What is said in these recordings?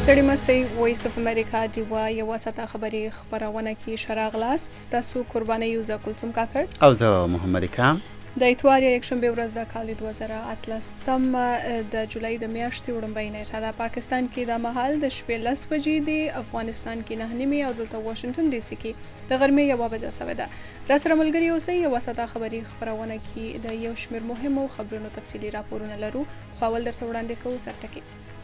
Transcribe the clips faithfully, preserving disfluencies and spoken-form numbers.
ستړي مسئ وایس اف امریکا ډیوا یوه ساعته خبري خپرونه کې شراغلاست. ستاسو قرباني یوزا کلثوم کاکړ او زه محمد اکرام. د اتوار یکشنبه ورځ د کال دوه زره اتلسم د جولای د میاشتې وړاندې نیټه ده. پاکستان کې د مهال د شپې لس بجې دي، افغانستان کې نه نیمې او دلته واشنگټن ډي سي کې د غرمې یوه بجه شوې ده. را سره ملګري اوسئ. یوه ساعته خبري خپرونه کې د یو شمېر مهمو خبرونو تفصیلي راپورونه لرو، خو اول درته وړاندې کوو سرټکي.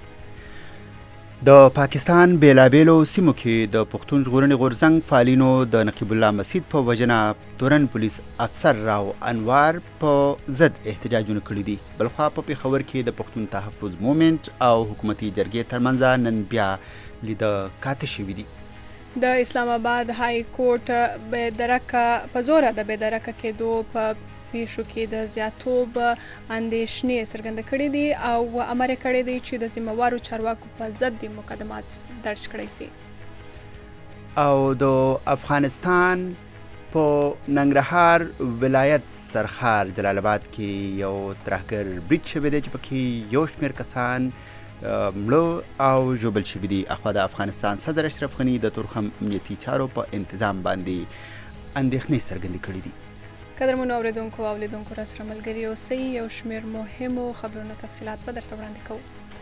د پاکستان بیلابیلو سیمو کې د پښتون ژغورنې غورځنګ فعالینو د نقیب الله مسید په وجنه تورن پولیس افسر راو انوار په ضد احتجاجونه کړي دي. بلخوا په پېښور کې د پښتون تحفظ مومنټ او حکومتي جرګې ترمنځ نن بیا لیده کاته شوي دي. د اسلام آباد های کورټ بېدرکه په زوره د بېدرکه کېدو په پیښو کې د زیاتوب اندېښنې څرګنده کړې دي او امر یې کړی دی چې د ذمهوارو چارواکو په ضد د مقدمات درج کړی سي. او د افغانستان په ننګرهار ولایت سرخار جلال آباد کې یو ترهګر برید شوی دی چې پکې یو شمېر کسان مړه او ژوبل شوي دي. اخوا د افغانستان صدر اشرف غني د تورخم امنیتي چارو په انتظام باندې اندېښنې څرګندې کړې دي. قدرمنو اورېدونکو او لیدونکو را سره ملګري اوسئ. یو شمېر مهمو خبرونو تفصیلات به درته وړاندې کوو.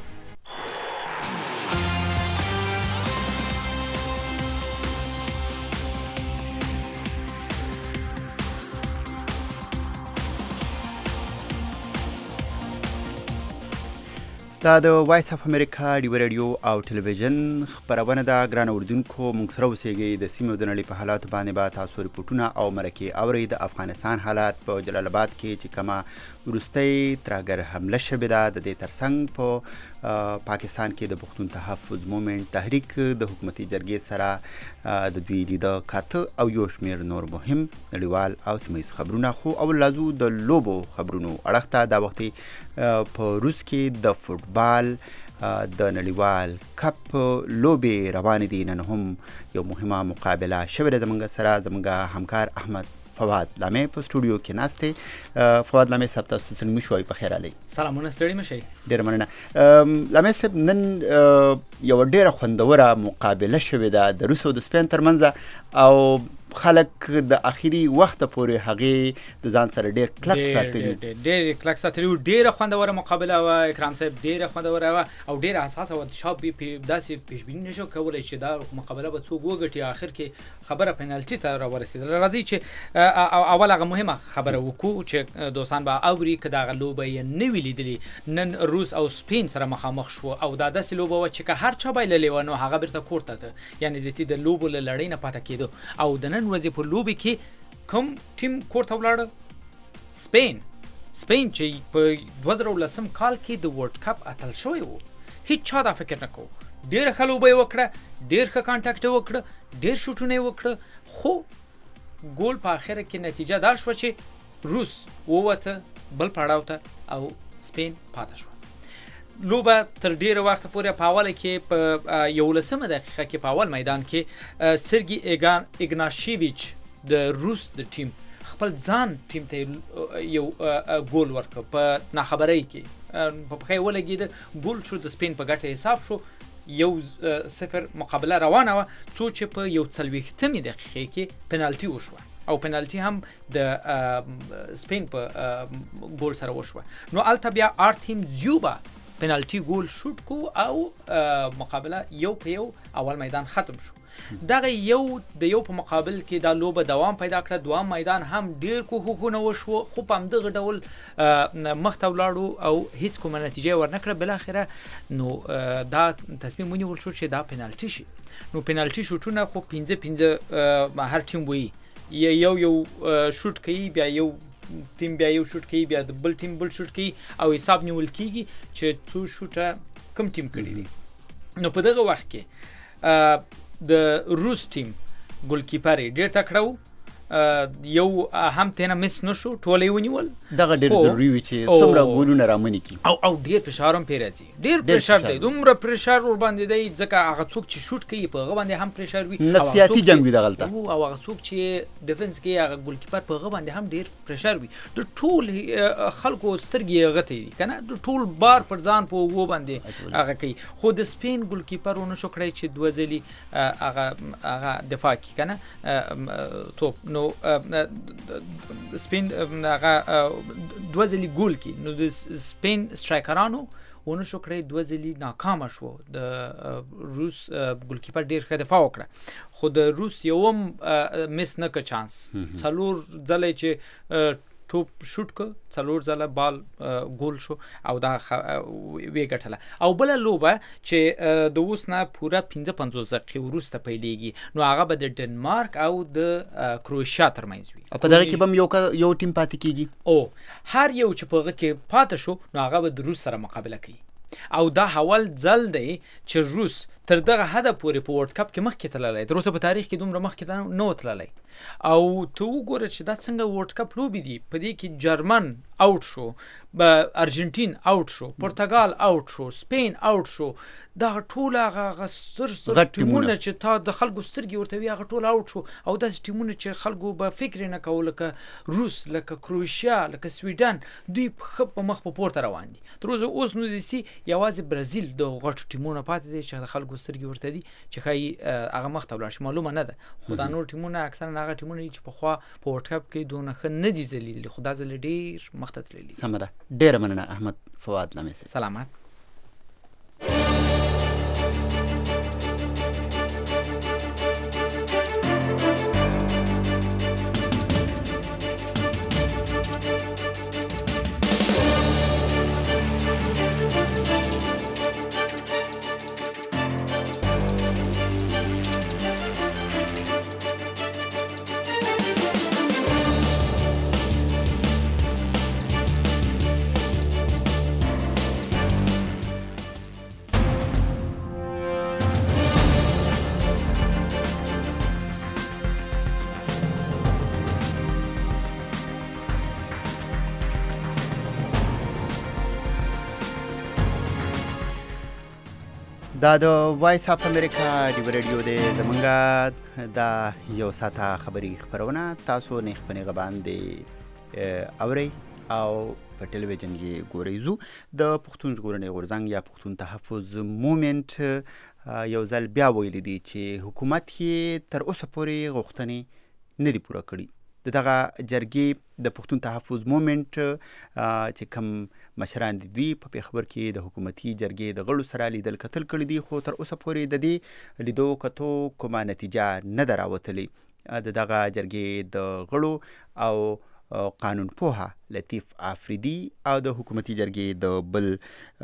دا د وایس اف امریکا ډیوه راډیو او ټلویزیون خپرونه ده. ګرانه اردوونکو، موږ سره اوسېږئ. د سیمې او د نړۍ په حالاتو باندې به تاسو ریپورټونه او مرکې اورئ. د افغانستان حالات په جلال آباد کې چې کومه وروستۍ ترهګر حمله شوې ده، د دې ترڅنګ په پاکستان کې د پښتون تحفظ مومنټ تحریک د حکومتي جرګې سره د دوی لیده کاته او یو شمېر نور مهم نړیوال او سیمه ییز خبرونه. خو اول لازو د لوبو خبرونو اړخ ته. دا وخت په روس کې د فوټبال د نړیوال کپ لوبې روانې دي. نن هم یو مهمه مقابله شوې ده. زموږ سره زموږ همکار احمد فواد لامې په سټوډیو کې ناست دی. فواد لامې صاحب، تاسو څنګه شوئ؟ په خیر راغلی. سلامونه، ستړي مه شئ. ډېره مننه. لامې صاحب، نن یوه ډېره خوندوره مقابله شوې ده د روس او د سپین ترمنځ او خلک د اخري وخته پورې هغې د ځان سره ډېر کلک ساتلي وو. ډېر کلک ساتلي وو. ډېره خوندوره مقابله وه اکرام صاحب، ډېره خوندوره وه او ډېره حساسه وه. شا داسې پیشبیني نه شو کولی چې دا مقابله به څوک وګټي. آخر کې خبره پینالټي ته راورسېدله. راځئ چې اول هغه مهمه خبره وکړو چې دوستان به اوري که دغه لوبه یې نه وي لیدلي. نن روس او سپین سره مخامخ شو او دا داسې لوبه وه چې که هر چا بایللې وه نو هغه بیرته کور ته ته یعنې د د لوبو له لړۍ نه پاته کېدو. او د نن ورځې په لوبې کې کوم ټیم کور ته ولاړه؟ سپین. سپین چې په دوه زره ولسم کال کې د ورلډ کپ اتل شوی و. هیڅ چا دا فکر نه کوو. ډېره ښه لوبه یې وکړه، ډېر ښه کانټاکټ یې وکړه، ډېر شوټونه یې وکړه، خو ګول په اخره کې نتیجه دا شوه چې روس ووته بل پړاو ته او سپین پاته شوه. لوبه تر ډیره وخت پورې په اوله کې په یولسمه دقیقه کې په اول میدان کې سرګي ایګناشیویچ د روس د ټیم خپل ځان ټیم ته یو ګول ورکړ په ناخبرۍ کې. په پښې ولګېده، ګول شو، د سپین په ګټه حساب شو. یو صفر مقابله روانه وه، څو چې په یو څلوېښتمې دقیقې کې پنالټي وشوه او پنالټي هم د سپین په ګول سره وشوه. نو هلته بیا آرتیم زیوبا پنالټي ګول شوټ کو او مقابله یو په یو اول میدان ختم شو. دغه یو د یو په مقابل کې دا لوبه دوام پیدا کړه. دوام میدان هم ډیر کوښښونه وشو خو په همدغه ډول مخ ته ولاړو او هیڅ کومه نتیجه ورنکړه. بالاخره نو دا تصمیم ونیول شو چې دا پنالټي شي. نو پنالټي شوټونه خو پنځه پنځه هر ټیم وایي، یو یو شوټ کوي، بیا یو ټیم بیا یو شوټ کوي، بیا د بل ټیم بل شوټ کوي او حساب نیول کیږي چې څو شوټه کوم ټیم کړي دي. نو په دغه وخت کې د روس ټیم ګول کیپر ډېر تکړه و یو هم تنه مس نشو ټولې ونیول دغه ډېر ضروري وي چې څومره ګولونه رامنې کی او او ډېر فشار هم پرې راځي ډېر فشار دی دومره فشار ور باندې دی ځکه هغه څوک چې شوټ کوي په هغه باندې هم فشار وي نفسیاتي جنگ وي دغلته او هغه څوک چې ډیفنس کوي هغه ګول کیپر په هغه باندې هم ډېر فشار وي د ټول خلکو سترګې هغه ته کنه د ټول بار پر ځان په وو باندې هغه کوي خو د سپین ګول کیپر ونه شو کړی چې دوه ځلې هغه هغه دفاع کوي کنه توپ نو سپین هغه دوه ځلې ګول کی نو د سپین سټرایکرانو ونه شو کړی دوه ځلې ناکامه شو د روس ګول کیپر ډېر ښه دفاع وکړه خو د روس یو هم مس نه که چانس څلور ځله چې توپ شوټ کو څلور ځله بال ګول شو او دا وی ګټله او بل لوبه چې د اوس نه پوره پنځه پنځوس دقیقې وروسته پیلېږي نو هغه به د ډنمارک او د کروشیا ترمنځ وي په دغه کې به یو یو ټیم پاتې کیږي او هر یو چې په هغه کې پاتې شو نو هغه به د روس سره مقابله کوي او دا حوال ځل دی چې روس تر دغه حده پورې په ورلد کپ کې مخکې تللی تر اوسه په تاریخ کې دومره مخکې نه و تللی او ته وګوره چې دا څنګه ورلد کپ لوبې دي په دې کې جرمن اوټ شو ارجنټین اوټ شو پرتګال اوټ شو سپین اوټ شو دا ټول هغه ستر ستر ټیمونه چې تا د خلکو سترګې ورته وي هغه ټول اوټ شو او داسې ټیمونه چې خلکو به فکر نه کوه لکه روس لکه کروشیا لکه سویډن دوی ښه په مخ په پورته روان دي تر اوسه اوس نو دسي یوازې برازیل د غټو ټیمونه پاتې دي چې د خلکو سترګې ورته دي چې ښایي هغه مخ ته ولاړ شي معلومه نه ده خو دا نور ټیمونه اکثرا هغه ټیمونه چې پخوا په ورلد کپ کې دونه ښه نه دي ځلېدلي خو دا ځل ډېر مخ ته تللي سمه ده ډېره مننه احمد فواد نامې صاحب سلامت دا د وایس اف امریکا ډیو رادیو دی زمونږ دا یو ساعته خبري خبرونه تاسو نه خپنه باندې اوري او په ټلویزیون کې ګورئ زو د پښتون ژغورنې غورځنګ یا پښتون تحفظ موومنټ یو ځل بیا ویل دي چې حکومت یې تر اوسه پورې غوښتنې نه دي پوره کړي د دغه جرګې د پښتون تحفظ موومنټ چې کوم مشران دي دوی په خبر کې د حکومتي جرګې د غړو سره لیدل کتل کړي دي خو تر اوسه پورې د دې لیدو کتو کومه نتیجه نه دراوتلي د دغه جرګې د غړو او قانون پوها لطیف آفریدي او د حکومتي جرګې د بل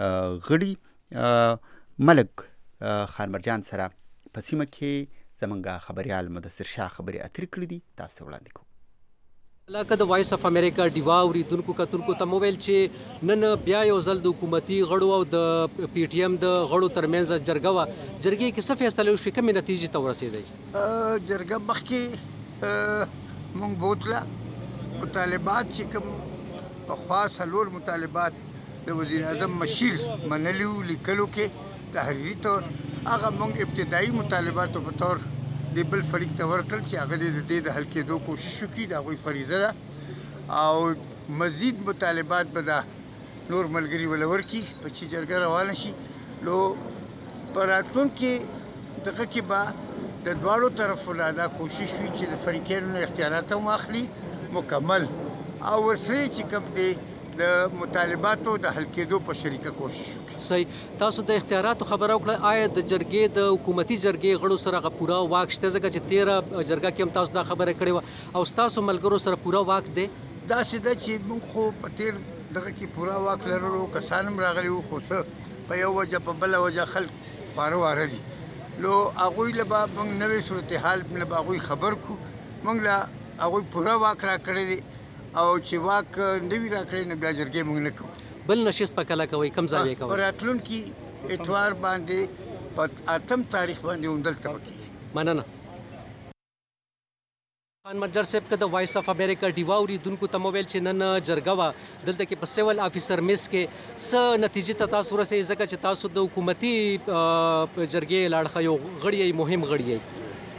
غړي ملک خان مرجان سره په سیمه کې زمونږ خبريال مدثر شاه خبري اترې کړې دي تاسو وړاندې کوو لکه د وایس اف امریکا ډیوا اوریدونکو کتونکو ته موویل چې نن بیا یو ځل د حکومتي غړو او د پی ټی ایم د غړو ترمنځ جرګه وه جرګې کې څه فیصله وشوې کومې نتیجې ته ورسېدی جرګه مخکې موږ بوتله مطالبات چې کوم پخوا څلور مطالبات د وزیر اعظم مشیر منلي وو لیکلو کې تحریري طور هغه موږ ابتدایي مطالباتو په طور د بل فریق ته ورکړل چې هغه د دې د حل کېدو کوشش وکړي د هغوی فریضه ده او مزید مطالبات به دا نور ملګري وله ورکړي په چې جرګه روانه شي نو په راتلونکي دغه کې به د دواړو طرفونه دا کوشش وي چې د فریقینو نه اختیارات هم واخلي مکمل او ورسره چې کوم دی د مطالباتو د حل کېدو په شریکه کوشش وکړي صحیح تاسو د اختیاراتو خبره وکړه آیا د جرګې د حکومتي جرګې غړو سره هغه پوره واک شته ځکه چې تیره جرګه کې هم تاسو دا خبره کړې وه او ستاسو ملګرو سره پوره واک دی داسې ده چې موږ خو په تیر دغه کې پوره واک لرلو کسان هم راغلي وو خو څه په یو وجه په بله وجه خلک خواره واره دي نو هغوی له به موږ نوې صورتحال له به هغوی خبر کړو موږ له هغوی پوره واک را کړی دی او چې واک نه وي راکړی نو بیا جرګې موږ نه کوو بل نشست په کله کوئ کوم ځای یې کوئ په راتلونکي اتوار باندې په اتم تاریخ باندې همدلته وکړي مننه خان مرجر صاحب که د وایس اف امریکا ډیوا اوریدونکو ته موبایل چې نن جرګه وه دلته کې په سیول افیسر میس کې څه نتیجې ته تاسو ورسئ ځکه چې تاسو د حکومتي جرګې لاړخه یو غړي یې مهم غړي یې.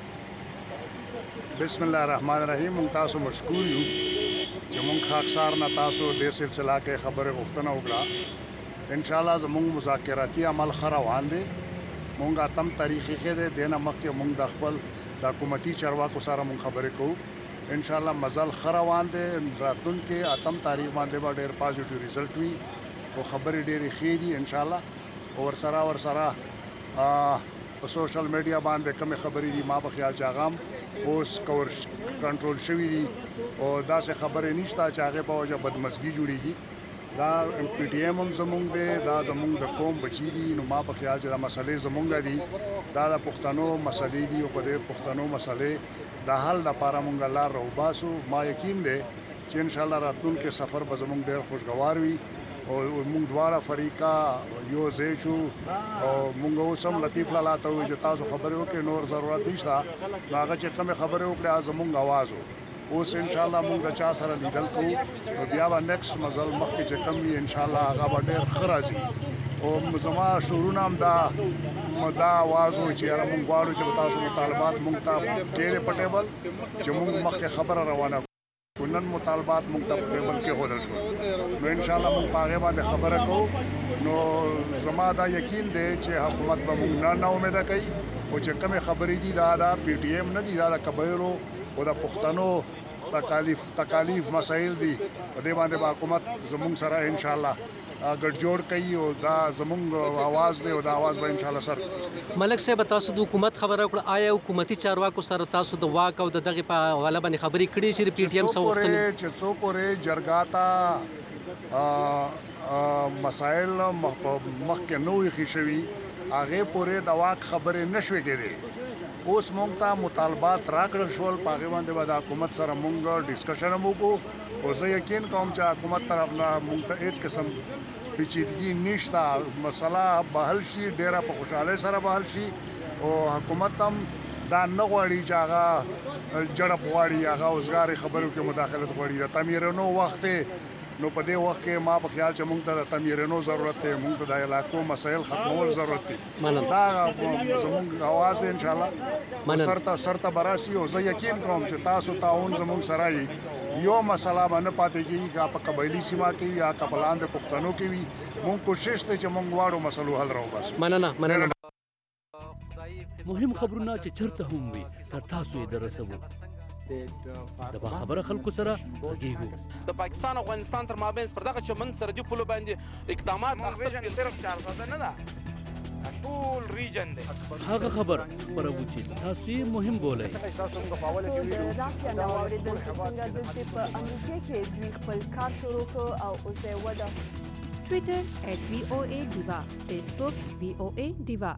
بسم الله الرحمن الرحیم. موږ تاسو مشکور یو چې موږ خاکسار نه تاسو د سلسله کې خبرې غوښتنه وکړه. ان شاء الله زموږ مذاکراتي عمل ښه روان دی. موږ اتم تاریخ کې دی دینه مخکې موږ د خپل د حکومتي چارواکو سره موږ خبرې کوو. ان شاء الله مزل ښه روان دی. راتلونکي اتم تاریخ باندې به ډېر پازیټیو ریزلټ وي او خبرې ډېرې ښې دي ان شاء الله. ورسره ورسره په سوشل میډیا باندې کومې خبرې دي ما په خیال چې هغه هم اوس کور کنټرول شوي دي او داسې خبرې نشته چې هغې په وجه بدمزګي جوړېږي. دا پی ټي ایم هم زمونږ دی، دا زمونږ د قوم بچي دي. نو ما په خیال چې دا مسلې زمونږ دي، دا د پښتنو مسلې دي او په دې پښتنو مسلې د حل لپاره مونږ لار راوباسو. ما یقین دی چې انشاءالله راتلونکي سفر به زمونږ ډېر خوشګوار وي او موږ دواړه فریقه یو ځای شو او موږ اوس هم لطیف لالا ته وایو چې تاسو خبرې وکړئ، نور ضرورت نشته. نو هغه چې کومې خبرې وکړې هغه زموږ اواز و. اوس انشاءالله موږ د چا سره لیدل کوو نو بیا به نیکسټ مزل مخکې چې کم وي انشاءالله هغه به ډېر ښه راځي. او زما شعورونه هم دا دا اواز و چې یاره موږ غواړو چې تاسو مطالبات موږ ته کېږدئ په ټیبل چې موږ مخکې خبره روانه نن مطالبات موږ ته په ټیبل کې ښودل شول. نو انشاءالله موږ په هغې باندې خبره کوو. نو زما دا یقین دی چې حکومت به موږ نه نا امیده کوي او چې کومې خبرې دي دا د پی ټي ایم نه دي، دا د قبایلو او د پښتنو تکالیف تکالیف مسایل دي. په دې باندې به حکومت زموږ سره انشاءالله ګډ جوړ کوي او دا زموږ اواز دی او دا اواز به انشاءالله سر. ملک صاحب تاسو د حکومت خبره وکړه، آیا حکومتي چارواکو سره تاسو د واک او د دغې په حواله باندې خبرې کړې چې د پی ټي ایم څه غوښتنې چې څو پورې جرګا ته مسایل مخکې نه وي ایښي شوي هغې پورې د واک خبرې نه شوې کېدې. اوس موږ ته مطالبات راکړل شول، په هغې باندې به د حکومت سره موږ ډسکشن هم وکړو او زه یقین کوم چې حکومت طرف نه موږ ته هېڅ قسم پیچیدګي نشته. مسله به حل شي، ډېره په خوشحالۍ سره به حل شي او حکومت هم دا نه غواړي چې هغه جړپ غواړي، هغه اوزګارې خبرو کې مداخلت غواړي. د تعمیرونو وخت نو په دې وخت کې ما په خیال چې موږ ته د تعمیرونو ضرورت دی، موږ ته د علاقو مسایل ختمول ضرورت دی. دا زموږ اواز دی انشاءالله سرته سرته به راسي او زه یقین کوم چې تاسو تعاون زموږ سره وي یو مسله به نه پاتې کېږي، که په قبایلي سیمه کې وي یا که په لاندې پښتنو کې وي. موږ کوشش دی چې موږ واړو مسلو حل راوباسو. مننه مننه. مهم خبرونه چې چرته هم وي تر تاسو یې دررسوو. د باخبره خلکو سره غږیږو. د پاکستان او افغانستان تر مابین پر دغه چمن سرحدي پولو باندې اقدامات اخیستل صرف چار ساده نه ده، ټول ریجن دی. هغه خبر خپروو چې تاسو یې مهم بولئ. د رافیا نو اورېدل چې څنګه دلته په امریکا کې دوی خپل کار شروع کړ او اوس یې وده. ټویټر ایټ وی او ای ډیوا، فیسبوک وی او ای ډیوا.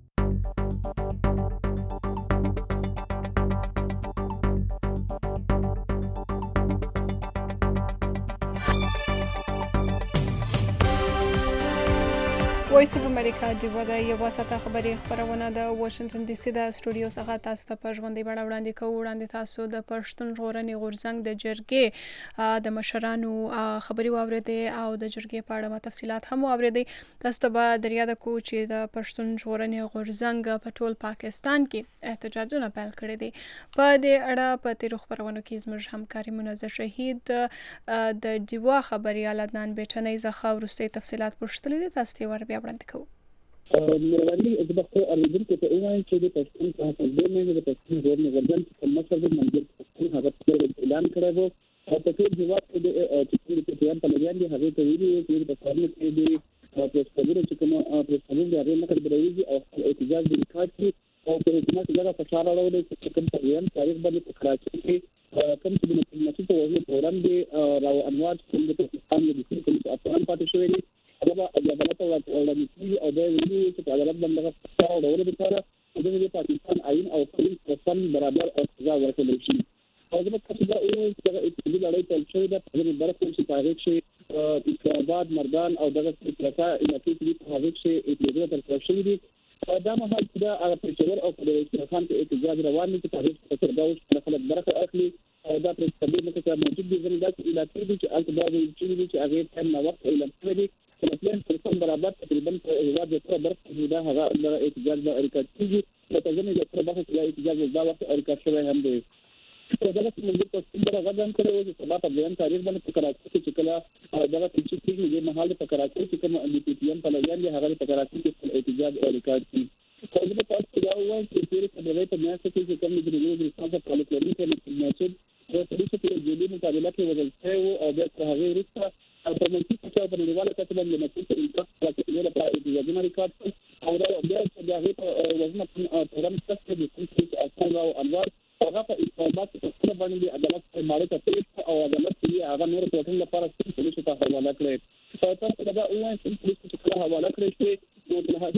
وایس اف امریکا ډیوا د یوه ساعته خبري خبرونه د واشنگټن ډي سي د سټوډیو څخه تاسو ته په ژوندۍ بڼه وړاندې کوو. وړاندې تاسو د پښتون ژغورنې غورځنګ د جرګې د مشرانو خبري واورېدې او د جرګې په اړه تفصیلات هم واورېدې. تاسو ته به در یاده کوو چې د پښتون ژغورنې غورځنګ په ټول پاکستان کې احتجاجونه پیل کړي دي. په دې اړه په تیرو خبرونو کې زموږ همکاري منظر شهید د ډیوا خبريال عدنان بیټنۍ څخه وروستي تفصیلات پوښتلي دي. تاسو ته ور بیا وړاندې کوو. مهرباني د بخښو اوریدونکو ته ووایم چې د پښتون په دې مې د پښتون ژغورنې غورځنګ په مشر د منځ پښتون هغه اعلان کړی و او په ټول هېواد کې د چې د پیام په لګیان دي هغه ته ویلي چې په فارم کې د پرېکړو چې کوم پرېکړو د هغه مخه بروي او احتجاج د کاټي او په حکومت لپاره فشار راوړي چې کوم پیام تاریخ باندې په کراچۍ کې کوم چې د ملت په وړاندې پروګرام دی راو انوار چې د پاکستان د دې افغان پاتې شوی دی هغه عدالت او وړاندې او د ویلي چې عدالت باندې فشار راوړي لپاره د پاکستان آئین او قانون په برابر او سزا ورکړل شي. او د پاکستان او د لړۍ په شوی د په برخه کې تاریخ شي اسلام آباد مردان او دغه سیاسي انقلاب په هغه کې اجازه تر شوی دي دا مهال چې دا هغه پېښور او په دې خان کې احتجاج روان دي چې تاریخ په تر دا اوس خلک برخه اخلي او دا پر تبلیغ مکه موجود دي زموږ د علاقې دي چې البته دا چې چې هغه ټایم نو وخت اعلان کړی دي چې پلان پر کوم برابر تقریبا په هیواد کې تر برخه دا هغه احتجاج د اړیکې کیږي په ځینې د تر برخه کې احتجاج دا وخت اړیکې شوی هم دي دا چې موږ په څنګه غوډم کړو چې سبا په بیان تاریخ باندې په کراچۍ کې کله دا چې چې د محل په کراچۍ کې کوم د پی ټی ایم په لګیان دي هغه په کراچۍ کې احتجاج اړیکې کوي په دې په تاسو دا وایي چې تیر په دې په میاشت کې چې کوم د جمهوریت ریاست په تعلق لري چې میاشت د پولیسو په جدي مقابله کې وزل شوی او د هغه وروسته په منځ کې چې په نړیواله کچه باندې مسؤل انتخاب راځي لپاره احتجاجونه ریکارډ او دا د هغه په وزن په پروګرام کې د کوم اصل او انوار هغه په اقدامات په خپل باندې عدالت په ماړه ته او عدالت کې هغه نور کوټل لپاره پولیسو ته حواله کړې په تاسو دا وایي چې پولیسو ته حواله کړې چې د هغه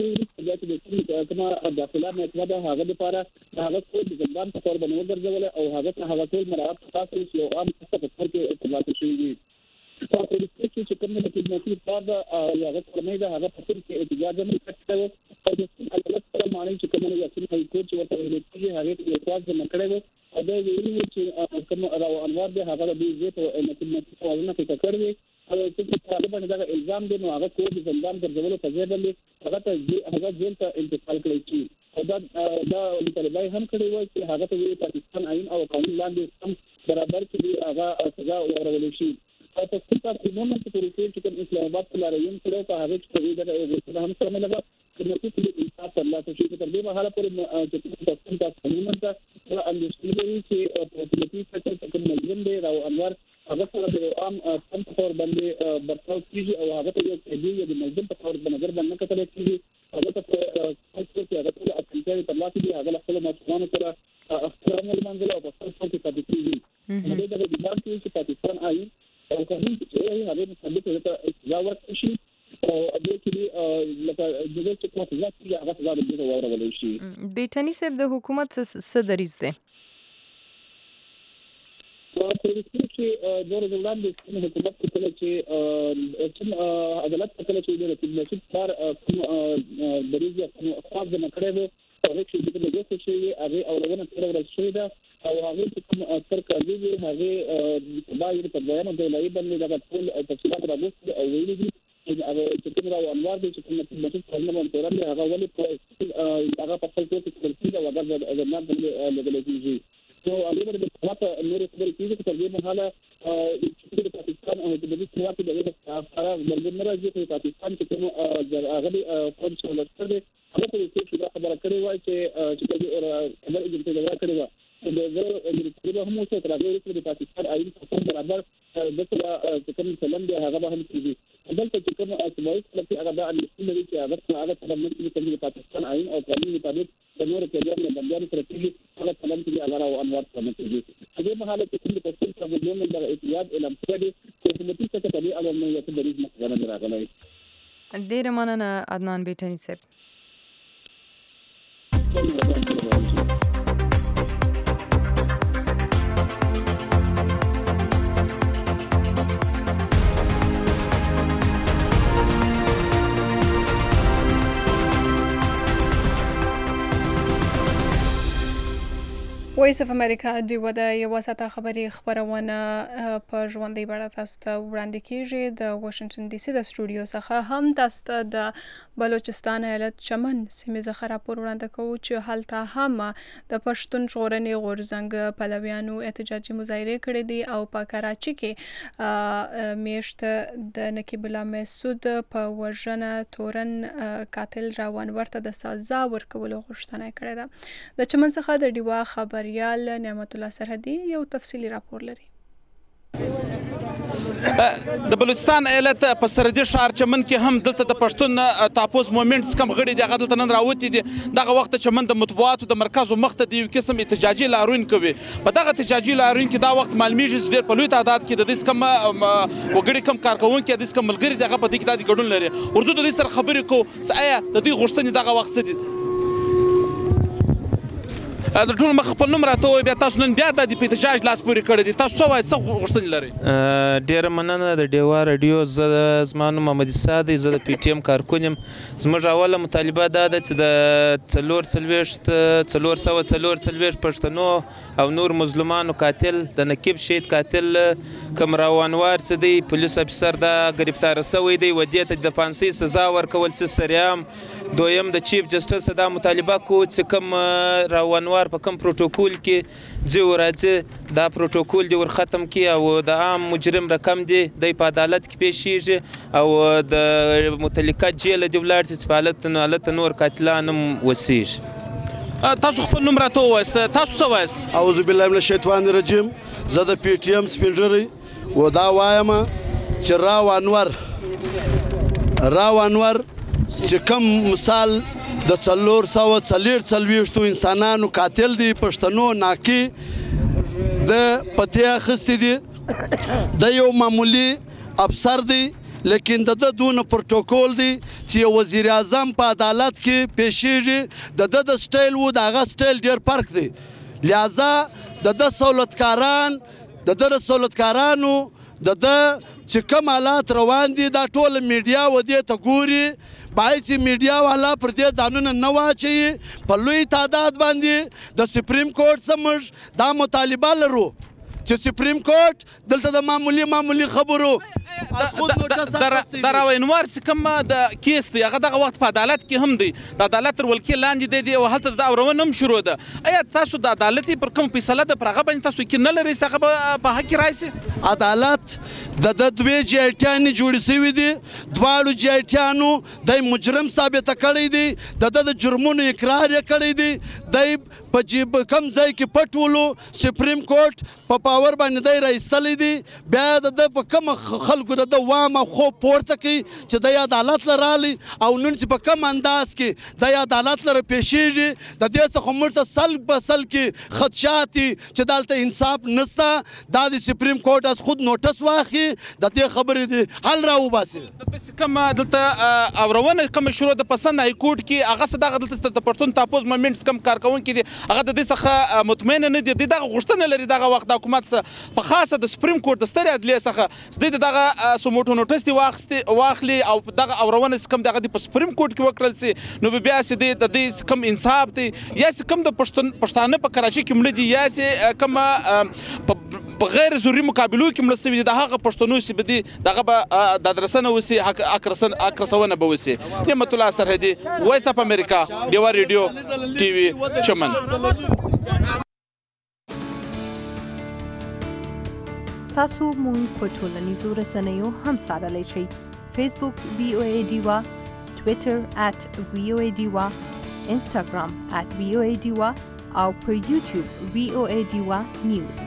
چې د کومه داخله متوده هغه لپاره هغه ټول د ځان په تور باندې ورغول او هغه هغه ټول مراعات تاسو یو عام څه په تر کې اطلاعات شوي په دې کې چې کومه د خدماتي پاده هغه فرمایي دا هغه په تر کې احتجاج نه کوي او د عدالت پر معنی چې کومه یو څه هي کوم چې ورته ویل کېږي هغه یو تاسو نه کړو او دا ویلي چې کوم راو انوار به هغه د دې په خدماتي پاده کې کړی او چې په باندې دا الزام دی نو هغه کوم د ځندان ګرځولو په ځای باندې هغه ته هغه جیل ته انتقال کړی شي او دا دا طالبای هم کړی وای چې هغه ته پاکستان آئین او قانون لاندې هم برابر کړي هغه سزا ورول شي او په څه په نوم کې پولیسو چې کوم اسلام آباد ته لارویم کړو په هغه کې دا هم سره ملګر خدماتي پولیس انصاف الله ته شي تر دې مهاله پورې چې تاسو ته قانون ته دا اندېښنه چې په خدماتي سکتور کې ملزم دی او انوار هغه سره د عام پم تور باندې برتاو کیږي او هغه ته یو کېږي د ملزم په تور باندې نظر باندې کتل کیږي هغه ته څه چې هغه ټول اصلي په لاس دی هغه خپل مسؤلانو سره احترام ولمنځل او په خپل کې پاتې کیږي نو دا د دې باندې چې پاکستان آئین او قانون چې هغه مصدق ته اجازه ورکړي او د دې لکه د دې چې کومه ځای چې هغه ځای د ورولې شي بیٹنی صاحب د حکومت څه دریځ ده په دې کې د ورځوان د حکومت کله چې چې عدالت کله چې د رسمي کار کوم دریځ کوم خاص نه کړو هغه چې د دې څه شي هغه اولونه تر ورځ شوی دا او هغه چې کوم اثر کوي هغه باید په بیان د لای باندې د ټول تفصیلات راغلي او ویلي دي هغه چې کوم راو انوار دي چې کوم د څه په اړه باندې هغه ولې په هغه په خپل کې تفصیل او هغه د نه لګل کیږي نو هغه د حکومت نور خبرې کیږي چې تر دې مهاله چې پاکستان او د دې سیاست د هغه مرګ نه راځي چې پاکستان کې کوم هغه کوم څه ولر دي هغه ته چې دا خبره کړې وای چې چې خبر یې دې دا کړې وای د زه د هم څه تر هغه د پاکستان آئین په برابر د څه کوم چلن دی هغه به هم کیږي دلته چې کوم اسماعیل چې هغه د اسلامي چې هغه هغه په منځ کې د پاکستان آئین او قانون مطابق د نور کې د بندیانو سره کېږي هغه چلن چې هغه او انوار سره کېږي هغه مهاله چې کوم د پښتون سمون د احتیاط اعلان کړی چې حکومتي څخه په دې اړه نو یو دریځ مخکنه راغلی ډیر مننه عدنان بیٹنی صاحب وایس اف امریکا ډیو د یو ساعته خبري خبرونه په ژوندۍ بڼه تاسو ته وړاندې کیږي د واشنگټن ډي سي د سټوډیو څخه هم تاسو ته د بلوچستان ایالت چمن سیمې څخه راپور وړاندې کوو چې هلته هم د پښتون ژغورنې غورځنګ پلویانو احتجاجي مظاهره کړې دي او په کراچي کې میاشت د نقیب الله مسعود په وژنه تورن قاتل راون ورته د سزا ورکولو غوښتنه کړې ده د چمن څخه د ډیوا خبر ریال نعمت الله سرحدي یو تفصیلی راپور لري د بلوچستان ایالت په سرحدي ښار چمن کې هم دلته د پښتون تاپوس مومنټس کم غړي دي هغه دلته نن راوتي دي دغه وخت چمن د مطبوعاتو د مرکز مخ ته د یو قسم احتجاجي لاروین کوي په دغه احتجاجي لاروین کې دا وخت معلومیږي چې ډېر په لوی تعداد کې د دې کم وګړي کم کارکونکي د دې کم ملګري دغه په دې کې د ګډون لري ورزو د دې سره خبرې کوو آیا د دې غوښتنې دغه وخت څه دي د ټول مخ خپل نوم راته ووایي، بیا تاسو نن بیا د احتجاج لاس پورې کړی دی، تاسو څه وایئ، څه غوښتنې لرئ؟ ډېره مننه د ډیوا راډیو. زه زما نوم محمد عیسی دی، زه د پی ټي ایم کارکون یم. زموږ اوله مطالبه دا ده چې د څلور څلوېښت څلور سوه څلور څلوېښت پښتنو او نور مظلومانو قاتل د نقیب شهید قاتل کوم راوانوار څه دی پولیس افیسر دا ګرفتاره سوی دی و دې ته د پانسۍ سزا ورکول څه سریعام. دویم د چیف جسټس دا مطالبه کوو چې کوم راوانوار په کوم پروتوکول کې ځي او راځي دا پروتوکول دې ور ختم کړي او د عام مجرم رقم دی دی په عدالت کې پیښیږي او د متعلقه جیله دې ولاړ شي چې په هلته هلته نور قاتلان هم وسیږي. تاسو خپل نوم راته ووایست، تاسو څه وایست؟ اعوذ بالله من الشیطان الرجیم. زه د پی ټي ایم سپین و دا وایم چې راو انور راو انور چې کوم مثال د څلور سوه څلور څلوېښتو انسانانو قاتل دی پښتنو ناکي د پتې اخیستی دی، د یو معمولي افسر دی لیکن د ده دونه پروتوکول دی چې وزیر اعظم په عدالت کې پیښیږي، د ده د سټایل و د هغه سټایل ډېر فرق دی. لہذا د ده سہولتکاران د ده د سہولتکارانو د ده چې کوم حالات روان دي دا ټوله میډیا و دې ته ګوري، باید چې میډیا والا پر دې ځانونه نه واچوي. په لوی تعداد باندې د سپریم کورټ څخه موږ دا مطالبه لرو چې سپریم کورټ دلته د معمولي معمولي خبرو د راوانوار چې کوم د کیس دی هغه دغه وخت په عدالت کې هم دی، د عدالت تر ولکې لاندې دی او هلته د اورونه هم شروع ده. ایا تاسو د عدالت پر کوم فیصله ده پر هغه باندې تاسو کې نه لرئ چې هغه په حق کې راشي؟ عدالت د ده دوې جایټیانې جوړې سوي دي، دواړو جایټیانو دی مجرم ثابته کړی دی، د ده د جرمونو اقرار یې کړی دی، دی په کوم ځای کې پټ ولو سپریم کورټ په پاور باندې دی راایستلی دی، بیا د ده په کوم خلکو د ده وام او خوب پورته کوي چې دی عدالت له رالی او نن چې په کوم انداز کې دی عدالت لره پیښیږي، د دې څخه موږ ته سل په سل کې خدشات دي چې دلته انصاف نسته. دا د سپریم کورټ از خود نوټس واخلي، د دې خبرې دی حل راوباسي. کوم دلته اورونه کوم شروع د پسند های کورټ کې هغه څه دغه دلته د پښتون تاپوز مومنټس کوم کارکونکي دي هغه د دې څخه مطمئن نه دي، دغه غوښتنه لري دغه وخت د حکومت څخه په خاصه د سپریم کورټ د سترې عدلیې څخه د دغه سموټو نوټس دی واخستي واخلي او دغه اورونه کوم دغه د سپریم کورټ کې وکړل سي نو بیا چې د دې کوم انصاف دی یا کوم د پښتون پښتانه په کراچي کې مړ دي یا کوم په غیر ضروري مقابلو کې مړ شوي دي د هغه پښتنو چې به دي دغه به د ادرسنه وسي اکرسونه به وسي. نعمت الله سرحدي، وایس اف امریکا، ډیوا ریډیو ټي وي چمن. تاسو مونږ په ټولنیزو رسنیو هم څارلی شئ. فیسبوک وی او ای ډیوا، ټویټر ات وی او ای ډیوا، انسټاګرام ات وی او ای ډیوا او پر یوټیوب وی او ای ډیوا نیوز.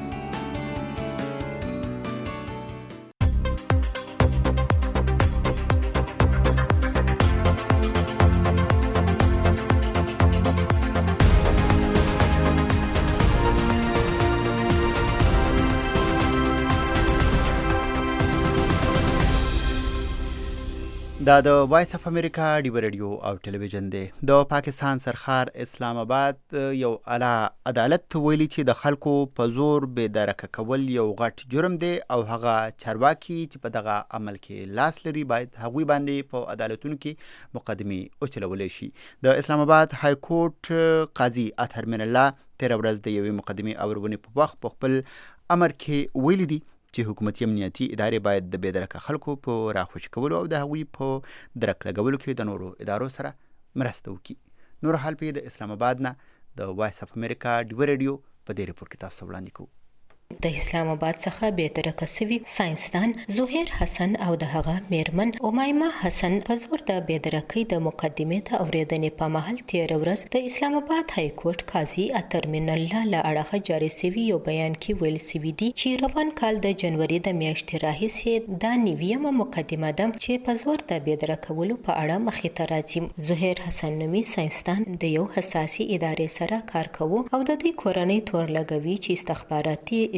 دا د وایس اف امریکا ډیوا ریډیو او ټلویزیون دی. د پاکستان سرخار اسلام آباد یو اعلی عدالت ویلي چې د خلکو په زور بې درکه کول یو غټ جرم دی او هغه چارواکي چې په دغه عمل کې لاس لري باید هغوی باندې په عدالتونو کې مقدمې وچلولی شي. د اسلام آباد های کورټ قاضي اطهر من الله تېره ورځ د یوې مقدمې اورونې په وخت په خپل امر کې ویلي دي چې حکومتي امنیتي ادارې باید د بې درکه خلکو په راخوشي کولو او د هغوی په درک لګولو کې د نورو ادارو سره مرسته وکړي. نور حال په د اسلام آباد نه د وایس اف امریکا ډیوا ریډیو په دې ریپورت کې تاسو وړاندې کوو. د اسلام آباد څخه به درکه سوي ساينسدان زهیر حسن او د هغه میرمن امیمه حسن په زور د به درکې د مقدمې ته اوریدنې په محل تیر ورځ د اسلام آباد های کورټ قاضي اطهر من الله له اړخه جاري سوي یو بیان کې ویل سوي دي چې روان کال د جنوري د میاشتې راهیسې دا نیویمه مقدمه ده چې په زور د به درکولو په اړه مخې ته راځي. زهیر حسن نومي ساينسدان د یو حساسي ادارې سره کار کوي او د دې کورنۍ تور لګوي چې استخباراتي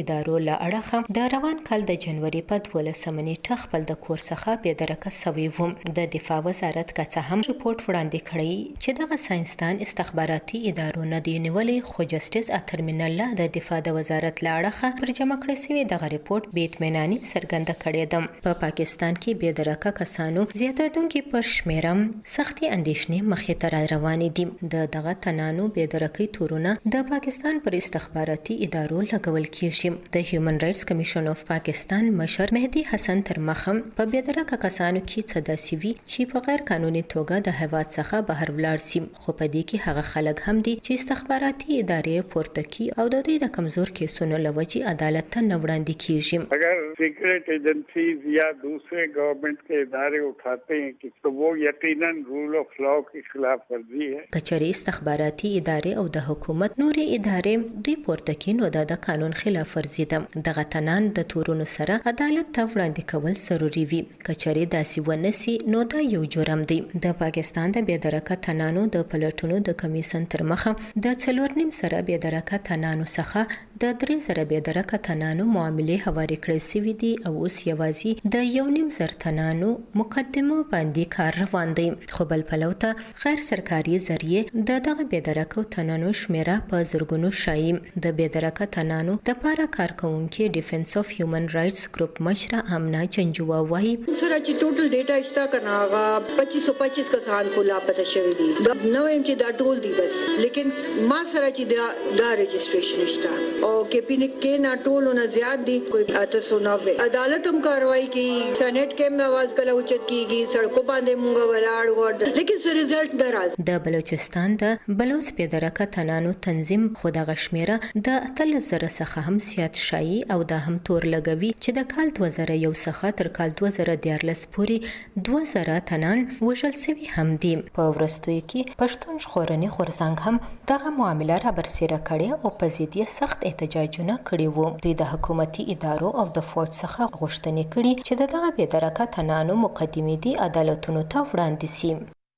ادارو له اړخه د روان کال د جنوري په دولسمه نیټه خپل د کور څخه بې درکه سوی و. د دفاع وزارت که څه هم ریپورت وړاندې کړی چې دغه ساینسدان استخباراتي ادارو نه دی نیولې، خو جسټس اترمن الله د دفاع د وزارت له اړخه پر جمع کړی شوی دغه ریپورت بې اطمیناني څرګنده کړې ده. په پاکستان کې بې درکه کسانو زیاتېدونکي پر شمیرم سختي اندېښنې مخې ته را روانې دي. د دغه تنانو بې درکۍ تورونه د پاکستان پر استخباراتي ادارو لګول کیږي. د هیومن رائټس کمیشن اف پاکستان مشر مهدي حسن تر مخه په بې درکه کسانو کې څه داسې وي چې په غیر قانوني توګه د هیواد څخه بهر ولاړ سي، خو په دې کې هغه خلک هم دي چې استخباراتي ادارې پورته کی او د دوی د کمزور کیسونو له وجې عدالت ته نه وړاندې کیږي. اگر سیکرٹ ایجنسیز یا دوسرے گورنمنٹ کے ادارے اٹھاتے ہیں تو وہ یقیناً رول آف لا کی خلاف ورزی ہے. کچري استخباراتي ادارې او د حکومت نوري ادارې دوی پورته کی نو د قانون خلاف ورزي ده. دغه تنان د تورونو سره عدالت ته وړاندې کول ضروري وي. کچري داسې ونسي نو دا یو جرم دی. د پاکستان د بې درکه تنانو د پلټونو د کمیسن تر مخه د څلور نیم سره بې درکه تنانو څخه د درې زره بې درکه تنانو معاملې هوارې کړې سوي دي او اوس یوازې د یو نیم زر تنانو مقدمو باندې کار روان دی. خو بل پلو ته غیر سرکاري ذریعې د دغه بې درکه تنانو شمیره په زرګونو شایي. د بې درکه تنانو د پاره کارکونکي ډیفنس اف هیومن رائټس ګروپ مشره امنا چنجوا وایي سره چې ټوټل ډیټا اشتا کنه هغه پچیس سو پچیس کسان کو لاپته شوی دي. دا نو ایم چې دا ټول دي بس، لیکن ما سره چې دا دا رجسٹریشن اشتا او کې پی نه کې نه ټول نه زیات دي کوئی اته سو نوے. عدالت هم کاروایی کی، سېنات کې هم आवाज کله اوچت کیږي، سړکو باندې مونږ ولاړ وړ، لیکن سر رزلټ ناراض. د بلوچستان د بلوچ بې درکه تنانو تنظیم خو د غشمیره د اتلس زره څخه هم زیات شایي او دا هم تور لګوي چې د کال دوه زره یو څخه تر کال دوه زره دیارلس پورې دوه زره تنان وژل سوي هم دي. په وروستیو کې پښتون ژغورنې غورځنګ هم دغه معامله را برسېره کړې او په ضد یې سخت احتجاجونه کړي وو. دوی د حکومتي ادارو او د فورډ څخه غوښتنې کړي چې د دغه بې درکه تنانو مقدمې دي عدالتونو ته وړاندې سي.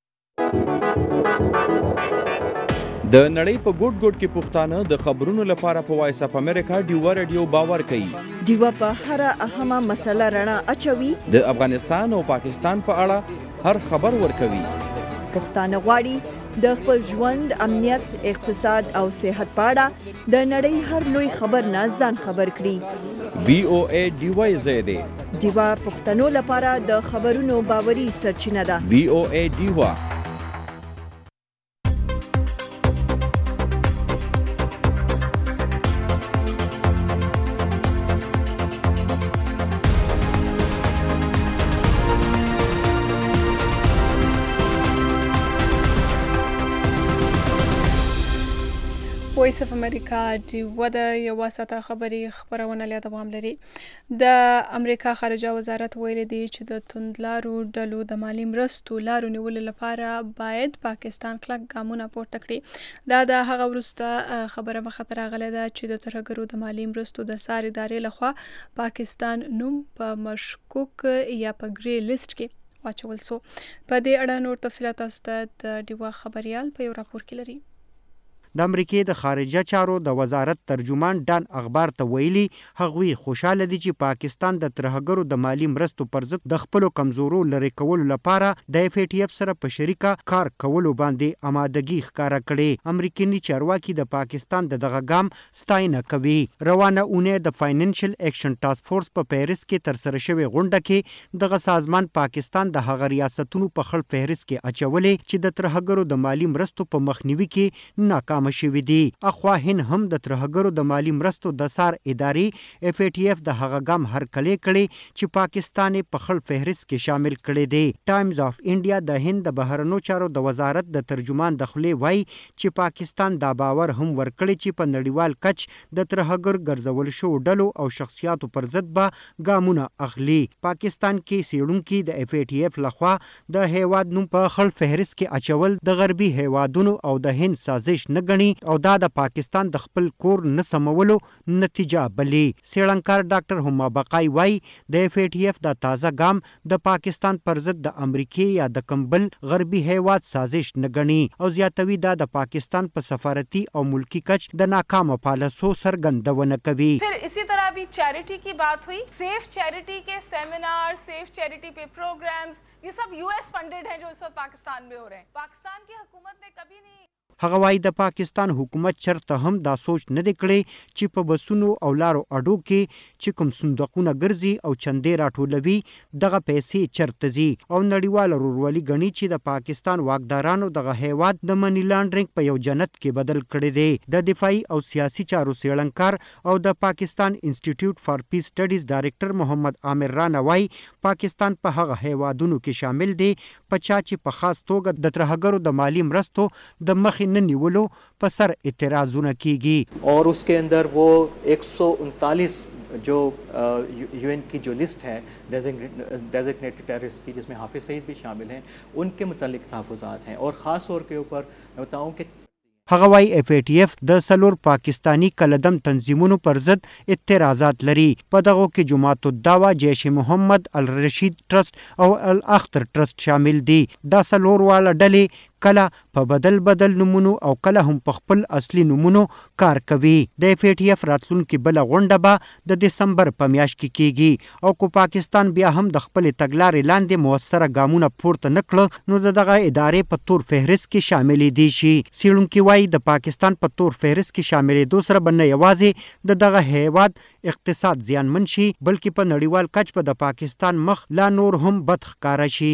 د نړۍ په ګوټ ګوټ کې پښتانه د خبرونو لپاره په وایس اف امریکا ډیوا رادیو باور کوي. ډیوا په هر اهمه مسله رڼا اچوي. د افغانستان او پاکستان په اړه هر خبر ورکوي. پښتانه غواړي د خپل ژوند، امنیت، اقتصاد او صحت په اړه د نړۍ هر لوی خبر نه ځان خبر کړي. وی او ای ډیوا زیاده ډیوا پښتنو لپاره د خبرونو باوري سرچینه ده. وی او ای ډیوا وایس اف امریکا ډیوا د یوه ساعته خبري خبرونه لا دوام لري. د امریکا خارجه وزارت ویلي دی چې د توندلارو ډلو د مالی مرستو لارو نیولو لپاره باید پاکستان کلک ګامونه پورته کړي. دا د هغه وروسته خبره مخه ته راغلې ده چې د ترهګرو د مالی مرستو د څار ادارې لخوا پاکستان نوم په مشکوک یا په ګری لیست کې واچول سو. په دې اړه نور تفصیلات تاسو ته د ډیوا خبريال په یو راپور کې لري. د امریکای د خارجه چارو د وزارت ترجمان ډان اخبار ته ویلي هغوی خوشاله دي چې پاکستان د ترهګرو د مالی مرستو پر ضد د خپل کمزورو لری کولو لپاره د اف ای ټی اف سره په شریکه کار کولو باندې آمادګي ښکارا کړي. امریکایي چارواکي د پاکستان د دغه ګام ستاینه کوي. روانه اونۍ د فاینانشل اکشن ټاسک فورس په پیرس کې تر سره شوی غونډه کې دغه سازمان پاکستان د هغه ریاستونو په خړ فهرست کې اچولې چې د ترهګرو د مالی مرستو په مخنیوي کې ناکام شوی دی. اخوا هن هم د ترهګرو د مالی مرستو د سار ادارې اف ای ټی اف د هغه ګام هرکلې کړي چې پاکستان په خړ فهرست کې شامل کړي دی. ټایمز اف انډیا د هند د بهرنیو چارو د وزارت د ترجمان د خولې وای چې پاکستان دا باور هم ورکړي چې په نړیوال کچ د ترهګر ګرځول شو ډلو او شخصیاتو پر ضد به ګامونه اخلي. پاکستان کې سیړونکو د اف ای ټی اف لخوا د هیواد نوم په خړ فهرست کې اچول د غربي هیوادونو او د هند سازش نه نه ګڼي او دا د پاکستان د خپل کور نه سمولو نتیجه بلي. څېړنکار ډاکټر هما بقای وایي د اف ای ټي اف دا تازه ګام د پاکستان پر ضد د امریکې یا د کمبل غربي هیواد سازش نه ګڼي او زیاتوي دا د پاکستان په سفارتي او ملکی کچ د ناکامه پالیسو څرګندونه کوي. फिर इसी तरह भी चैरिटी की बात हुई. सेफ चैरिटी के सेमिनार, सेफ चैरिटी पे प्रोग्राम्स, ये सब यूएस फंडेड हैं जो इस वक्त पाकिस्तान में हो रहे हैं. पाकिस्तान की हुकूमत ने कभी नहीं هغه وایي د پاکستان حکومت چرته هم دا سوچ نه دی کړی چې په بسونو او لارو اډو کې چې کوم صندوقونه ګرځي او چندې راټولوي دغه پیسې چرته ځي او نړیوال ورورولي ګڼي چې د پاکستان واکدارانو دغه هیواد د منی لانډرینګ په یو جنت کې بدل کړی دی. د دفاعي او سیاسي چارو څېړنکار او د پاکستان انسټیټیوټ فار پیس سټډیز ډایرکټر محمد عامر رانا وایي پاکستان په هغه هیوادونو کې شامل دی په چا چې په خاص توګه د ترهګرو د مالی مرستو د مخې نه نیولو په سر اعتراضونه کیږي. और उसके अंदर वो एक सौ उनतालीस जो यूएन की जो लिस्ट है डेजिग्नेटेड टेररिस्ट की जिसमें हाफिज सईद भी शामिल हैं उनके मुतालिक तहफ़्फ़ुज़ात हैं और ख़ास तौर के ऊपर मैं बताऊँ कि هغه وایي اف ای ټي اف د څلور پاکستانی کلدم تنظیمونو پر ضد اعتراضات لري. په دغو کې جماعت الدعوه، جیش محمد، الرشید ټرست او الاختر ټرست شامل دي. دا څلور واړه ډلې کله په بدل بدل نومونو او کله هم په خپل اصلي نومونو کار کوي. د اف ای ټي اف راتلونکې بله غونډه به د دسمبر په میاشت کې کیږي او کو پاکستان بیا هم د خپلې تګلارې لاندې موثره ګامونه پورته نه کړه نو د دغه ادارې په تور فهرست کې شاملې دي شي. څېړونکي وایي د پاکستان په تور فهرست کې شاملېدو سره به نه یوازې د دغه هیواد اقتصاد زیانمن شي بلکې په نړیوال کچ به د پاکستان مخ لا نور هم بد ښکاره شي.